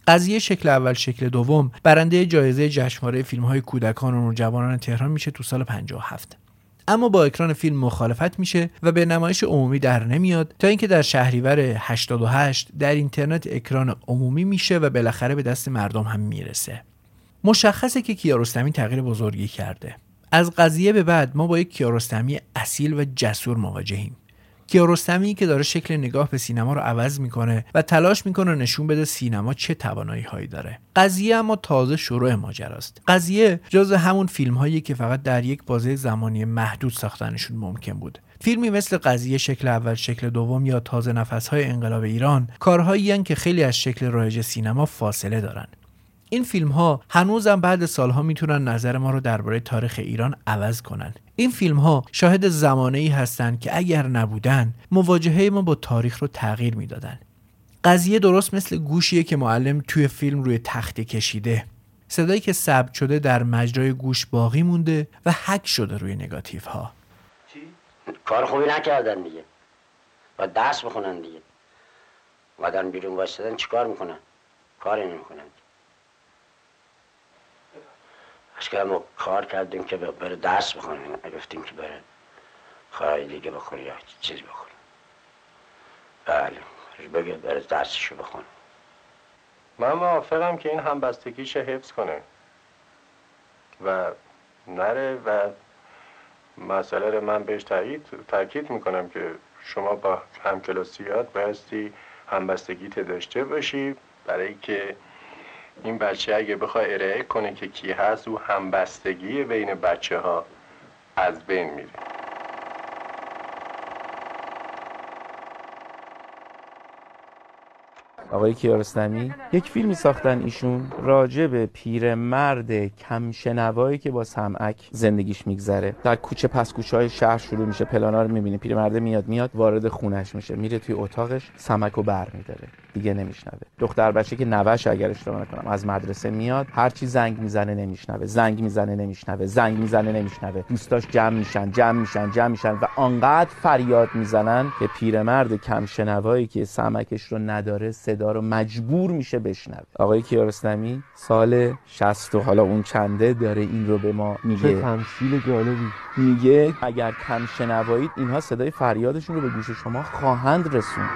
قضیه شکل اول شکل دوم برنده جایزه جشنواره فیلم‌های کودکان و نوجوانان تهران میشه تو سال پنجاه و هفت. اما با اکران فیلم مخالفت میشه و به نمایش عمومی در نمیاد تا اینکه در شهریور هشتاد و هشت در اینترنت اکران عمومی میشه و بالاخره به دست مردم هم میرسه. مشخصه که کیارستمی تغییر بزرگی کرده. از قضیه به بعد ما با یک کیارستمی اصیل و جسور مواجهیم. کیارستمی که داره شکل نگاه به سینما رو عوض میکنه و تلاش میکنه نشون بده سینما چه توانایی هایی داره. قضیه اما تازه شروع ماجراست. قضیه جز همون فیلم هایی که فقط در یک بازه زمانی محدود ساختنشون ممکن بود. فیلمی مثل قضیه شکل اول شکل دوم یا تازه نفس های انقلاب ایران کارهایی هستند که خیلی از شکل رایج سینما فاصله دارن. این فیلم ها هنوزم بعد سالها میتونن نظر ما رو درباره تاریخ ایران عوض کنن. این فیلم ها شاهد زمانه‌ای هستن که اگر نبودن مواجهه ما با تاریخ رو تغییر میدادن. قضیه درست مثل گوشیه که معلم توی فیلم روی تخته کشیده. صدایی که ثبت شده در مجرای گوش باقی مونده و هک شده روی نگاتیو ها. چی؟ کار خوبی نکردن دیگه. و درس بخونن دیگه. بعدن بیرون وایسادن چیکار میکنن؟ کاری نمیکنن. اشکال ما کار کردیم که بره درس بخونیم، نگفتیم که بره خواهی دیگه بخونی یا چیزی بخونی. بله بگه بره درسشو بخون. من موافقم که این همبستگیش حفظ کنه و نره و مسئله رو من بهش تأکید تأکید میکنم که شما با همکلاسیات بایستی همبستگیت داشته باشی برای که این بچه اگه بخواه ارائه کنه که کی هست او همبستگی بین بچه ها از بین میره. آقای کیارستمی یک فیلمی ساختن ایشون راجع به پیرمرد کم شنوایی که با سمعک زندگیش میگذره. در کوچه پس کوچه های شهر شروع میشه، پلانا رو میبینی، پیرمرد میاد میاد وارد خونش میشه، میره توی اتاقش، سمعکو برمیداره، دیگه نمیشنوه. دختر بچه که نوش اگر اشتباه نکنم از مدرسه میاد، هر چی زنگ میزنه نمیشنوه، زنگ میزنه نمیشنوه، زنگ میزنه نمیشنوه. دوستاش جمع میشن جمع میشن جمع میشن و آنقدر فریاد میزنن که پیرمرد کم شنوایی که سمعکش رو نداره صدا رو مجبور میشه بشنوه. آقای کیارستمی سال شصت و حالا اون چنده داره این رو به ما میگه. چه تمثیل جالبی. میگه اگر کم شنوایید اینها صدای فریادشون رو به گوش شما خواهند رسوند.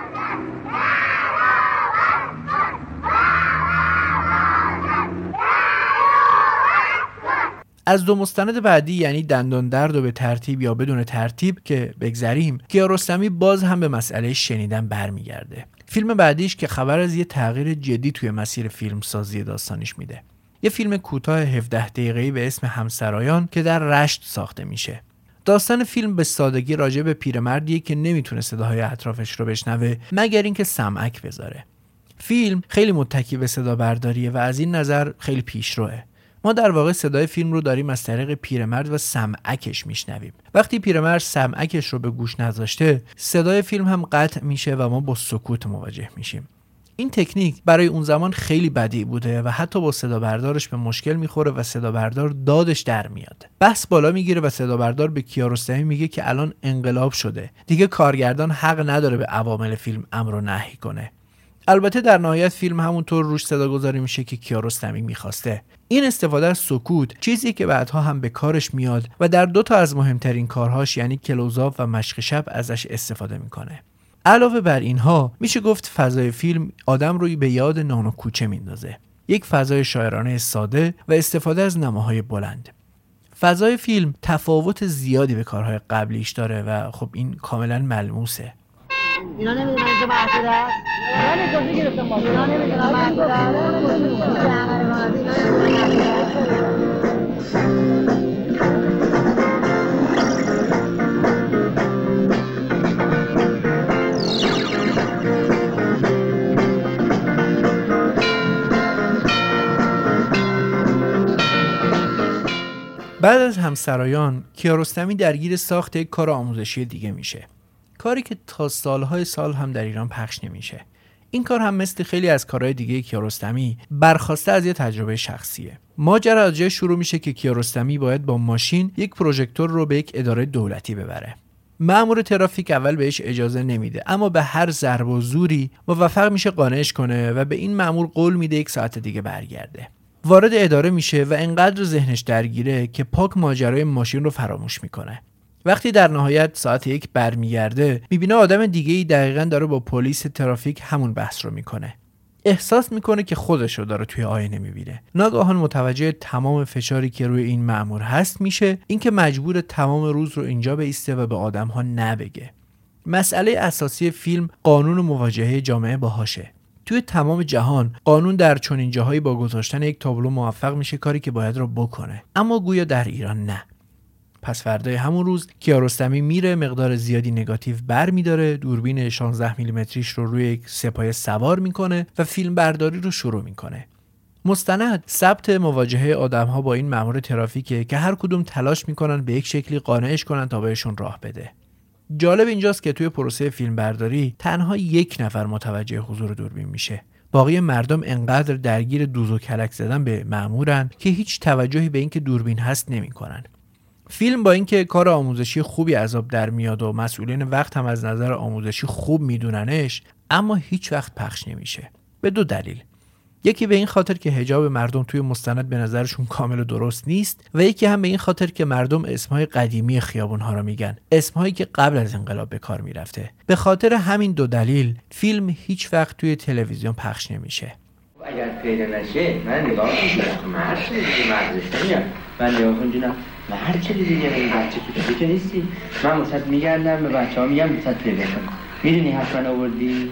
از دو مستند بعدی یعنی دندان درد و به ترتیب یا بدون ترتیب که بگذریم، کیارستمی باز هم به مسئله شنیدن برمیگرده. فیلم بعدیش که خبر از یه تغییر جدی توی مسیر فیلمسازی داستانش میده. یه فیلم کوتاه هفده دقیقه‌ای به اسم همسرایان که در رشت ساخته میشه. داستان فیلم به سادگی راجع به پیرمردیه که نمیتونه صداهای اطرافش رو بشنوه مگر اینکه سمعک بذاره. فیلم خیلی متکی به صدا برداریه و از این نظر خیلی پیشروه. ما در واقع صدای فیلم رو داریم از طریق پیرمرد و سمعکش میشنویم. وقتی پیرمرد سمعکش رو به گوش نذاشته، صدای فیلم هم قطع میشه و ما با سکوت مواجه میشیم. این تکنیک برای اون زمان خیلی بدیع بوده و حتی با صدا بردارش به مشکل میخوره و صدا بردار دادش در میاد. بحث بالا میگیره و صدا بردار به کیارستمی میگه که الان انقلاب شده، دیگه کارگردان حق نداره به عوامل فیلم امر و نهی کنه. البته در نهایت فیلم همونطور روش صدا گذاری میشه که کیارستمی میخواسته. این استفاده از سکوت چیزی که بعدها هم به کارش میاد و در دو تا از مهمترین کارهاش یعنی کلوزآپ و مشق شب ازش استفاده میکنه. علاوه بر اینها میشه گفت فضای فیلم آدم روی به یاد نان و کوچه میندازه. یک فضای شاعرانه ساده و استفاده از نماهای بلند. فضای فیلم تفاوت زیادی به کارهای قبلیش داره و خب این کاملا ملموسه. اینا نمیدونن اینجا محصول هست؟ من اجازه گرفتم ما اینا نمیدونن محصول بعد از همسرایان کیارستمی درگیر ساخت یک کار آموزشی دیگه میشه. کاری که تا سالهای سال هم در ایران پخش نمیشه. این کار هم مثل خیلی از کارهای دیگه کیارستمی برخواسته از یه تجربه شخصیه. ماجرا از جای شروع میشه که کیارستمی باید با ماشین یک پروژکتور رو به یک اداره دولتی ببره. مأمور ترافیک اول بهش اجازه نمیده، اما به هر ضرب و زوری موفق میشه قانعش کنه و به این مأمور قول میده یک ساعت دیگه برگرده. وارد اداره میشه و انقدر ذهنش درگیره که پاک ماجرای ماشین رو فراموش میکنه. وقتی در نهایت ساعت یک برمیگرده، میبینه آدم دیگه‌ای دقیقاً داره با پلیس ترافیک همون بحث رو میکنه. احساس میکنه که خودش رو داره توی آینه میبینه. ناگهان متوجه تمام فشاری که روی این مأمور هست میشه، اینکه مجبور تمام روز رو اینجا بایسته و به آدم‌ها نبگه. مسئله اساسی فیلم قانون مواجهه جامعه باهاشه. توی تمام جهان قانون در چنین جاهایی با گذاشتن یک تابلو موفق میشه کاری که باید رو بکنه، اما گویا در ایران نه. پس فردای همون روز کیارستمی میره مقدار زیادی نگاتیو بر میداره، دوربین شانزده میلیمتریش رو روی یک سپایه سوار میکنه و فیلم برداری رو شروع میکنه. مستند ثبت مواجهه آدم‌ها با این مأمور ترافیکه که هر کدوم تلاش میکنن به یک شکلی قانعش کنن تا بهشون راه بده. جالب اینجاست که توی پروسه فیلم برداری تنها یک نفر متوجه حضور دوربین میشه. باقی مردم انقدر درگیر دوز و کلک زدن به مأمورن که هیچ توجهی به اینکه دوربین هست نمیکنن. فیلم با اینکه کار آموزشی خوبی از آب در میاد و مسئولین وقت هم از نظر آموزشی خوب میدوننش، اما هیچ وقت پخش نمیشه. به دو دلیل. یکی به این خاطر که حجاب مردم توی مستند به نظرشون کامل و درست نیست و یکی هم به این خاطر که مردم اسمهای قدیمی خیابون‌ها رو میگن، اسمهایی که قبل از انقلاب به کار میرفته. به خاطر همین دو دلیل فیلم هیچ وقت توی تلویزیون پخش نمیشه. اگر پیدا نشه من نگاه کنم مرد چه دیگه مردش نمیاد، من نگاه کنم مرد چه دیگه این بچه تو دیگه نیستی، من وسط میگردم به بچه‌ها میگم وسط پیدا کن. میدونی حتما آوردی؟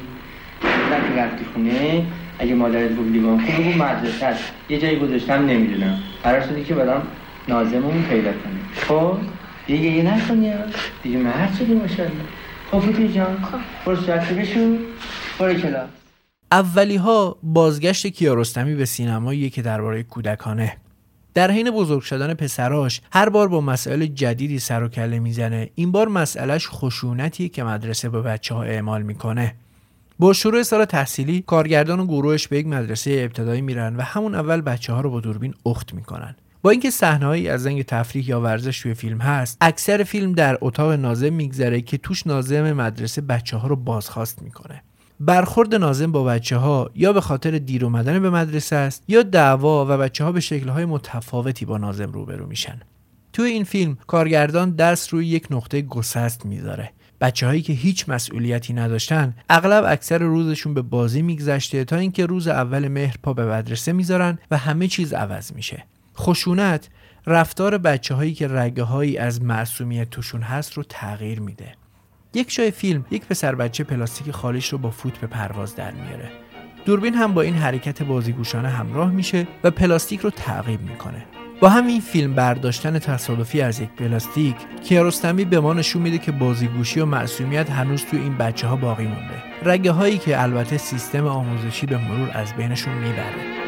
من که رفتی خونه اگه مادرت گفت لیوان کن بگو مدرسه است، یه جایی گذاشتم نمیدونم، قرار شده که برام ناظممون پیدا کنی. خب دیگه یه نکنی دیگه مرد شدی ماشاءالله. خب فوتی جان برو ساعتی بشو برو کلاس. اولی ها بازگشت کیارستمی به سینمایی که درباره کودکانه. در حین بزرگ شدن پسراش هر بار با مسائل جدیدی سر و کله میزنه. این بار مسئلهش خشونتیه که مدرسه به بچه‌ها اعمال میکنه. با شروع سال تحصیلی کارگردان و گروهش به یک مدرسه ابتدایی میرن و همون اول بچه‌ها رو با دوربین اخت میکنن. با اینکه صحنه‌هایی از رنگ تفریح یا ورزش توی فیلم هست، اکثر فیلم در اتاق ناظم میگذره که توش ناظم مدرسه بچه‌ها رو بازخواست میکنه. برخورد ناظم با بچه‌ها یا به خاطر دیر اومدن به مدرسه است یا دعوا و بچه‌ها به شکل‌های متفاوتی با ناظم روبرو میشن. توی این فیلم کارگردان دست روی یک نقطه گسست میذاره. بچه‌هایی که هیچ مسئولیتی نداشتن اغلب اکثر روزشون به بازی میگذشته تا اینکه روز اول مهر پا به مدرسه میذارن و همه چیز عوض میشه. خشونت رفتار بچه‌هایی که رگه‌هایی از معصومیت توشون هست رو تغییر میده. یک جای فیلم یک پسر بچه پلاستیک خالیش رو با فوت به پرواز در میاره. دوربین هم با این حرکت بازیگوشانه همراه میشه و پلاستیک رو تعقیب میکنه. با همین فیلم برداشتن تصادفی از یک پلاستیک، کیارستمی به ما نشون میده که بازیگوشی و معصومیت هنوز توی این بچه‌ها باقی مونده. رگه هایی که البته سیستم آموزشی به مرور از بینشون میبره.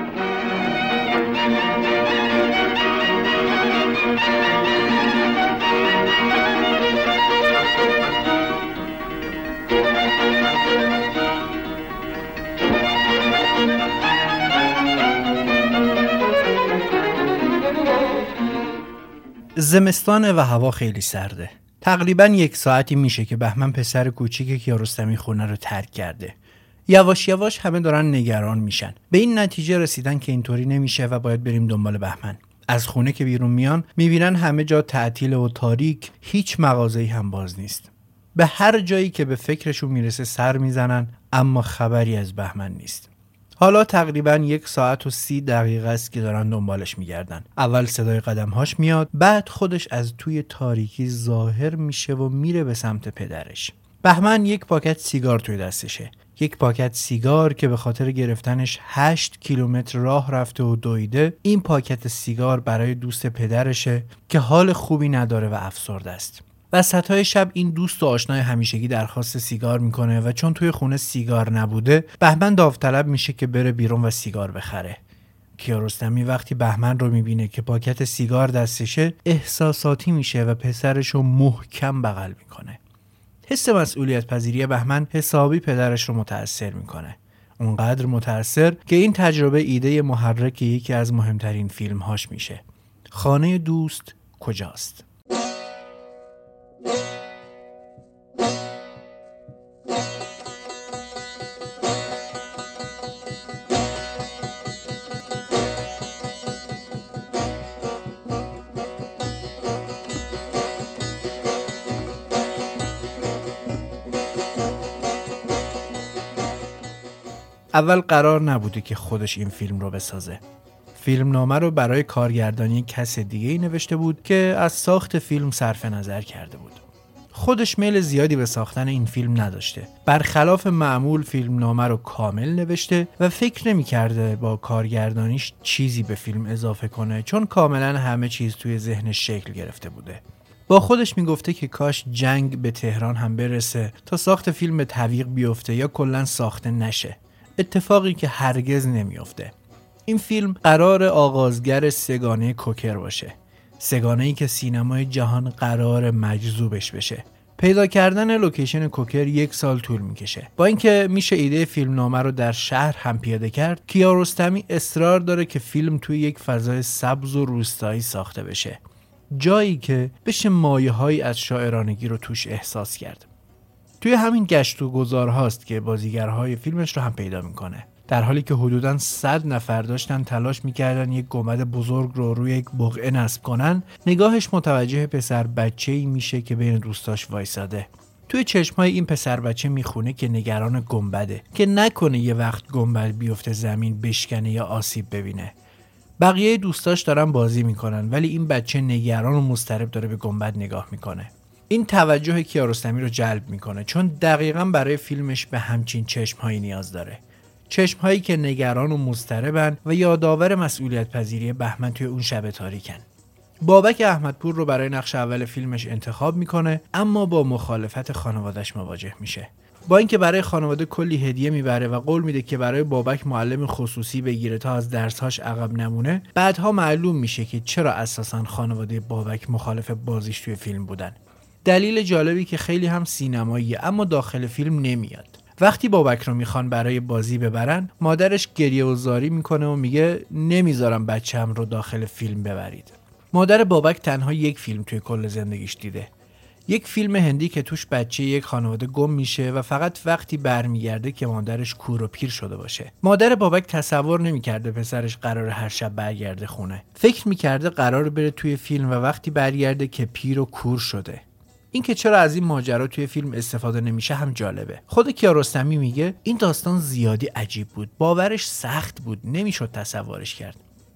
زمستانه و هوا خیلی سرده. تقریباً یک ساعتی میشه که بهمن پسر کوچیک کیارستمی خونه رو ترک کرده. یواش یواش همه دارن نگران میشن. به این نتیجه رسیدن که اینطوری نمیشه و باید بریم دنبال بهمن. از خونه که بیرون میان میبینن همه جا تعطیل و تاریک، هیچ مغازه‌ای هم باز نیست. به هر جایی که به فکرشون میرسه سر میزنن، اما خبری از بهمن نیست. حالا تقریباً یک ساعت و سی دقیقه است که دارن دنبالش میگردن. اول صدای قدمهاش میاد، بعد خودش از توی تاریکی ظاهر میشه و میره به سمت پدرش. بهمن یک پاکت سیگار توی دستشه. یک پاکت سیگار که به خاطر گرفتنش هشت کیلومتر راه رفته و دویده. این پاکت سیگار برای دوست پدرشه که حال خوبی نداره و افسرده است. وسطای شب این دوست و آشنای همیشگی درخواست سیگار میکنه و چون توی خونه سیگار نبوده، بهمن داوطلب میشه که بره بیرون و سیگار بخره. کیارستمی وقتی بهمن رو میبینه که پاکت سیگار دستشه، احساساتی میشه و پسرش رو محکم بغل میکنه. حس مسئولیت پذیری بهمن حسابی پدرش رو متأثر میکنه. اونقدر متأثر که این تجربه ایده محرک یکی از مهمترین فیلمهاش میشه. خانه دوست کجاست؟ اول قرار نبوده که خودش این فیلم رو بسازه. فیلمنامه رو برای کارگردانی کس دیگه‌ای نوشته بود که از ساخت فیلم صرف نظر کرده بود. خودش میل زیادی به ساختن این فیلم نداشته. برخلاف معمول فیلمنامه رو کامل نوشته و فکر نمی‌کرده با کارگردانیش چیزی به فیلم اضافه کنه، چون کاملا همه چیز توی ذهنش شکل گرفته بوده. با خودش میگفته که کاش جنگ به تهران هم برسه تا ساخت فیلم به تعویق بیفته یا کلاً ساخته نشه. اتفاقی که هرگز نمیفته. این فیلم قرار آغازگر سگانه کوکر باشه. سگانه‌ای که سینمای جهان قرار مجذوبش بشه. پیدا کردن لوکیشن کوکر یک سال طول میکشه. با اینکه میشه ایده فیلمنامه رو در شهر هم پیاده کرد، کیارستمی اصرار داره که فیلم توی یک فضای سبز و روستایی ساخته بشه. جایی که بشه مایه‌هایی از شاعرانگی رو توش احساس کرد. توی همین گشت و گذار هاست که بازیگرهای فیلمش رو هم پیدا میکنه. در حالی که حدوداً صد نفر داشتن تلاش میکردن یک گنبد بزرگ رو روی یک بقعه نصب کنن، نگاهش متوجه پسر بچه‌ای میشه که بین دوستاش وایساده. توی چشمای این پسر بچه میخونه که نگران گنبده، که نکنه یه وقت گنبد بیفته زمین بشکنه یا آسیب ببینه. بقیه دوستاش دارن بازی میکنن ولی این بچه نگران و مضطرب داره به گنبد نگاه میکنه. این توجه کیارستمی رو جلب میکنه چون دقیقاً برای فیلمش به همچین چشمهایی نیاز داره. چشمهایی که نگران و مضطربن و یادآور مسئولیت پذیری بهمن توی اون شب تاریکن. بابک احمدپور رو برای نقش اول فیلمش انتخاب میکنه، اما با مخالفت خانواده‌اش مواجه میشه. با اینکه برای خانواده کلی هدیه میبره و قول میده که برای بابک معلم خصوصی بگیره تا از درسهاش عقب نمونه، بعدها معلوم میشه که چرا اساساً خانواده بابک مخالف بازیش توی فیلم بودن. دلیل جالبی که خیلی هم سینماییه اما داخل فیلم نمیاد. وقتی بابک رو میخوان برای بازی ببرن، مادرش گریه و زاری میکنه و میگه نمیذارم بچه‌م رو داخل فیلم ببرید. مادر بابک تنها یک فیلم توی کل زندگیش دیده. یک فیلم هندی که توش بچه یک خانواده گم میشه و فقط وقتی برمیگرده که مادرش کور و پیر شده باشه. مادر بابک تصور نمیکرده پسرش قراره هر شب برگرده خونه. فکر میکرده قراره بره توی فیلم و وقتی برگرده که پیر و کور شده. این که چرا از این ماجرا توی فیلم استفاده نمیشه هم جالبه. خود کیارستمی میگه این داستان زیادی عجیب بود، باورش سخت بود، نمیشد تصورش کرد.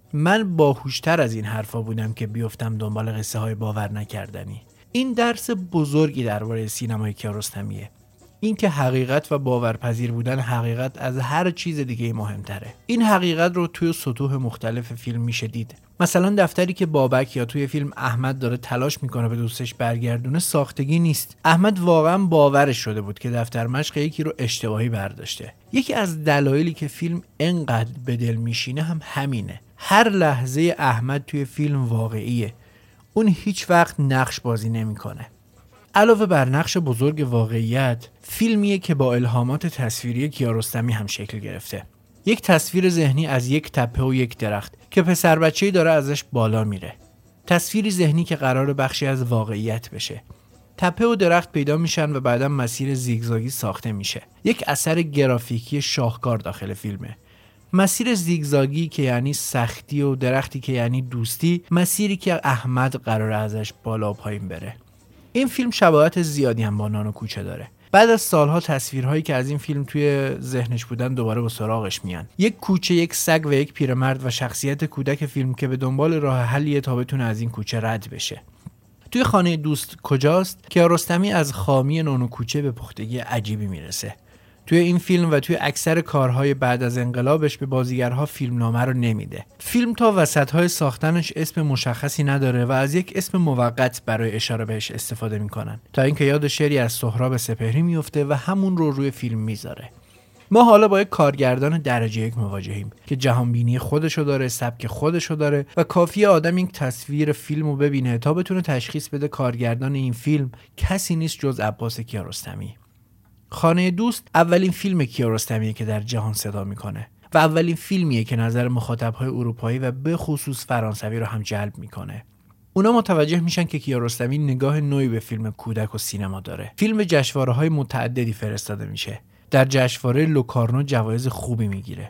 من باهوشتر از این حرفا بودم که بیفتم دنبال قصه های باور نکردنی. این درس بزرگی درباره سینمای کیارستمیه. این که حقیقت و باورپذیر بودن حقیقت از هر چیز دیگه مهمتره. این حقیقت رو توی سطوح مختلف فیلم میشه دید. مثلا دفتری که بابک یا توی فیلم احمد داره تلاش میکنه به دوستش برگردونه ساختگی نیست. احمد واقعا باورش شده بود که دفتر مشق یکی رو اشتباهی برداشته. یکی از دلایلی که فیلم انقدر به دل میشینه هم همینه. هر لحظه احمد توی فیلم واقعیه. اون هیچ وقت نقش بازی نمیکنه. علاوه بر نقش بزرگ واقعیت، فیلمیه که با الهامات تصویری کیارستمی هم شکل گرفته. یک تصویر ذهنی از یک تپه و یک درخت که پسر بچه‌ای داره ازش بالا میره. تصویری ذهنی که قرار بخشی از واقعیت بشه. تپه و درخت پیدا میشن و بعداً مسیر زیگزاگی ساخته میشه. یک اثر گرافیکی شاهکار داخل فیلمه. مسیر زیگزاگی که یعنی سختی و درختی که یعنی دوستی، مسیری که احمد قراره ازش بالا و پایین بره. این فیلم شباهت زیادی هم با نان و کوچه داره. بعد از سالها تصویرهایی که از این فیلم توی ذهنش بودن دوباره به سراغش میان. یک کوچه، یک سگ و یک پیرمرد و شخصیت کودک فیلم که به دنبال راه حلیه تا بتونه از این کوچه رد بشه. توی خانه دوست کجاست کیارستمی از خامی نان و کوچه به پختگی عجیبی میرسه. توی این فیلم و توی اکثر کارهای بعد از انقلابش به بازیگرها فیلمنامه رو نمیده. فیلم تا وسطهای ساختنش اسم مشخصی نداره و از یک اسم موقت برای اشاره بهش استفاده میکنن تا اینکه یاد شعری از سهراب سپهری میفته و همون رو روی فیلم میذاره. ما حالا با یک کارگردان درجه یک مواجهیم که جهانبینی خودشو داره، سبک خودشو داره و کافیه آدم این تصویر فیلمو ببینه تا بتونه تشخیص بده کارگردان این فیلم کسی نیست جز عباس کیارستمی. خانه دوست اولین فیلم کیارستمیه که در جهان صدا میکنه و اولین فیلمیه که نظر مخاطبهای اروپایی و به خصوص فرانسوی رو هم جلب میکنه. اونا متوجه میشن که کیارستمی نگاه نوعی به فیلم کودک و سینما داره. فیلم جشنواره‌های متعددی فرستاده میشه. در جشنواره لوکارنو جوایز خوبی میگیره.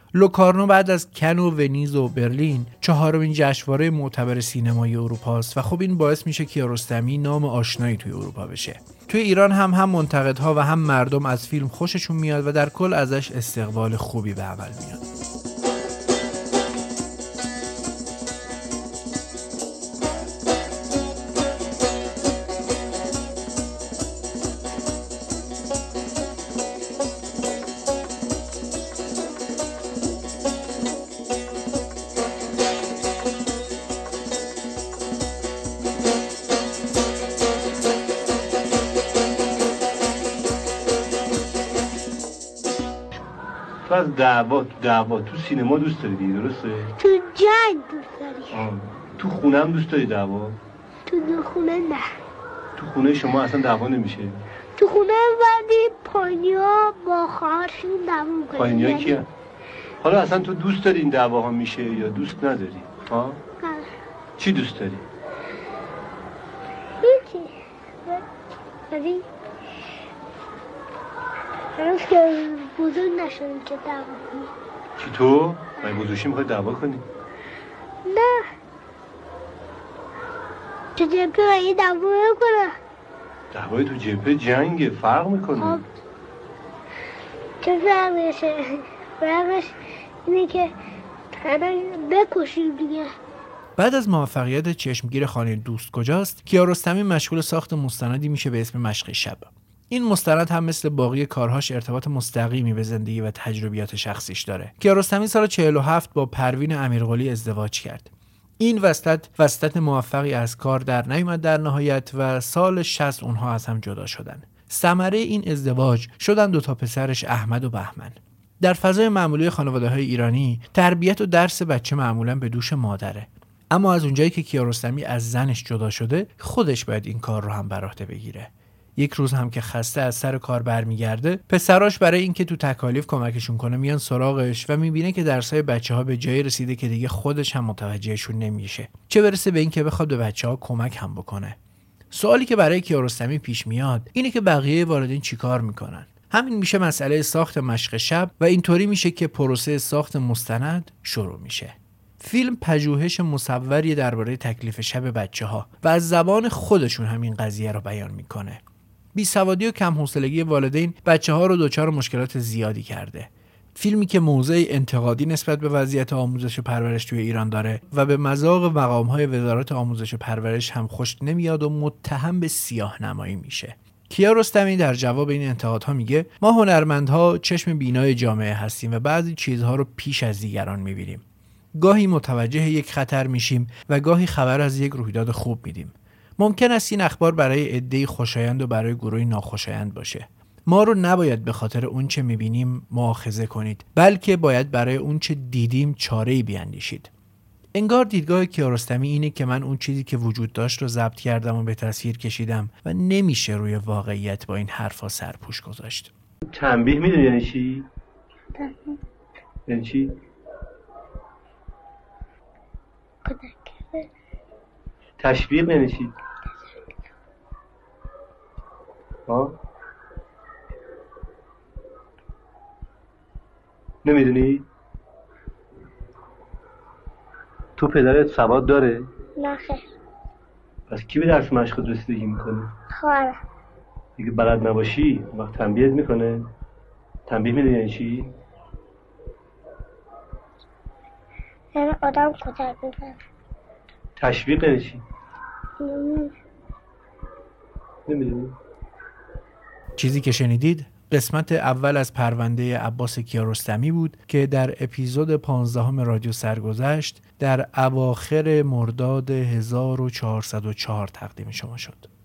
لوکارنو بعد از کن و ونیز و برلین چهارمین جشنواره معتبر سینمای اروپا است و خب این باعث میشه کیارستمی نام آشنایی توی اروپا بشه. توی ایران هم هم منتقدها و هم مردم از فیلم خوششون میاد و در کل ازش استقبال خوبی به عمل میاد. تو از دعوا دعوا تو سینما دوست داری دیگه، درسته؟ تو جنگ دوست داری. آه. تو خونه هم دوست داری دعوا؟ تو دو خونه نه. تو خونه شما اصلا دعوا نمیشه؟ تو خونه ولی پایینیا با خواهرشون دعوا میکنن. پایینیا کیه؟ حالا اصلا تو دوست داری این دعواها میشه یا دوست نداری؟ ها؟ نه. چی دوست داری؟ هیچی. ولی هنوز که بزرگ نشدیم که دعوا کنیم. چی تو؟ من بزرگشی میخوای دعوا کنی؟ نه. تو جبهه این دعوا نکنه. دعوای تو جبهه جنگه، فرق میکنه. خب چه فرقشه؟ فرقش اینه که همه بکشیم دیگه. بعد از موفقیت چشمگیر خانه دوست کجاست، کیارستمی مشغول ساخت مستندی میشه به اسم مشق شب. این مستند هم مثل باقی کارهاش ارتباط مستقیمی به زندگی و تجربیات شخصیش داره. کیارستمی سال چهل و هفت با پروین امیرقلی ازدواج کرد. این وسط وسط موفقی از کار در نیامد در نهایت و سال شصت اونها از هم جدا شدن. ثمره این ازدواج شدن دو تا پسرش احمد و بهمن. در فضای معمولی خانواده‌های ایرانی تربیت و درس بچه معمولاً به دوش مادره. اما از اونجایی که کیارستمی از زنش جدا شده، خودش باید این کار رو هم بر عهده بگیره. یک روز هم که خسته از سر کار برمیگرده، پسراش برای اینکه تو تکالیف کمکشون کنه میان سراغش و میبینه که درسای بچه‌ها به جای رسیده که دیگه خودش هم متوجهشون نمیشه، چه برسه به اینکه بخواد به بچه‌ها کمک هم بکنه. سوالی که برای کیارستمی پیش میاد اینه که بقیه والدین چیکار میکنن. همین میشه مسئله ساخت مشق شب و اینطوری میشه که پروسه ساخت مستند شروع میشه. فیلم پژوهش مصوری درباره تکلیف شب بچه‌ها و از زبان خودشون همین قضیه رو بیان میکنه. بیسوادی و کم حوصلگی والدین بچه‌ها رو دچار مشکلات زیادی کرده. فیلمی که موضع انتقادی نسبت به وضعیت آموزش و پرورش توی ایران داره و به مذاق مقام‌های وزارت آموزش و پرورش هم خوش نمیاد و متهم به سیاه‌نمایی میشه. کیارستمی در جواب این انتقادها میگه ما هنرمندها چشم بینای جامعه هستیم و بعضی چیزها رو پیش از دیگران میبینیم. گاهی متوجه یک خطر میشیم و گاهی خبر از یک رویداد خوب میدیم. ممکن است این اخبار برای عده‌ای خوشایند و برای گروهی ناخوشایند باشه. ما رو نباید به خاطر اون چه میبینیم مؤاخذه کنید، بلکه باید برای اون چه دیدیم چاره‌ای بیاندیشید. انگار دیدگاه کیارستمی اینه که من اون چیزی که وجود داشت رو ضبط کردم و به تصویر کشیدم و نمیشه روی واقعیت با این حرفا سرپوش گذاشت. تنبیه میدونی یعنی چی؟ یعنی چی؟ تشویق یعنی چی؟ ها؟ نمیدونی؟ تو پدرت سواد داره؟ نه خیر. پس کی به درس مشقت رسیدگی میکنه؟ خواهرم. دیگه بلد نباشی وقت تنبیهت میکنه؟ تنبیه میدونی یعنی چی؟ یعنی آدم کتک میکنه. تشویق یعنی چی؟ نمیدونی؟ چیزی که شنیدید قسمت اول از پرونده عباس کیارستمی بود که در اپیزود پانزدهم رادیو سرگذشت در اواخر مرداد هزار و چهارصد و چهار تقدیم شما شد.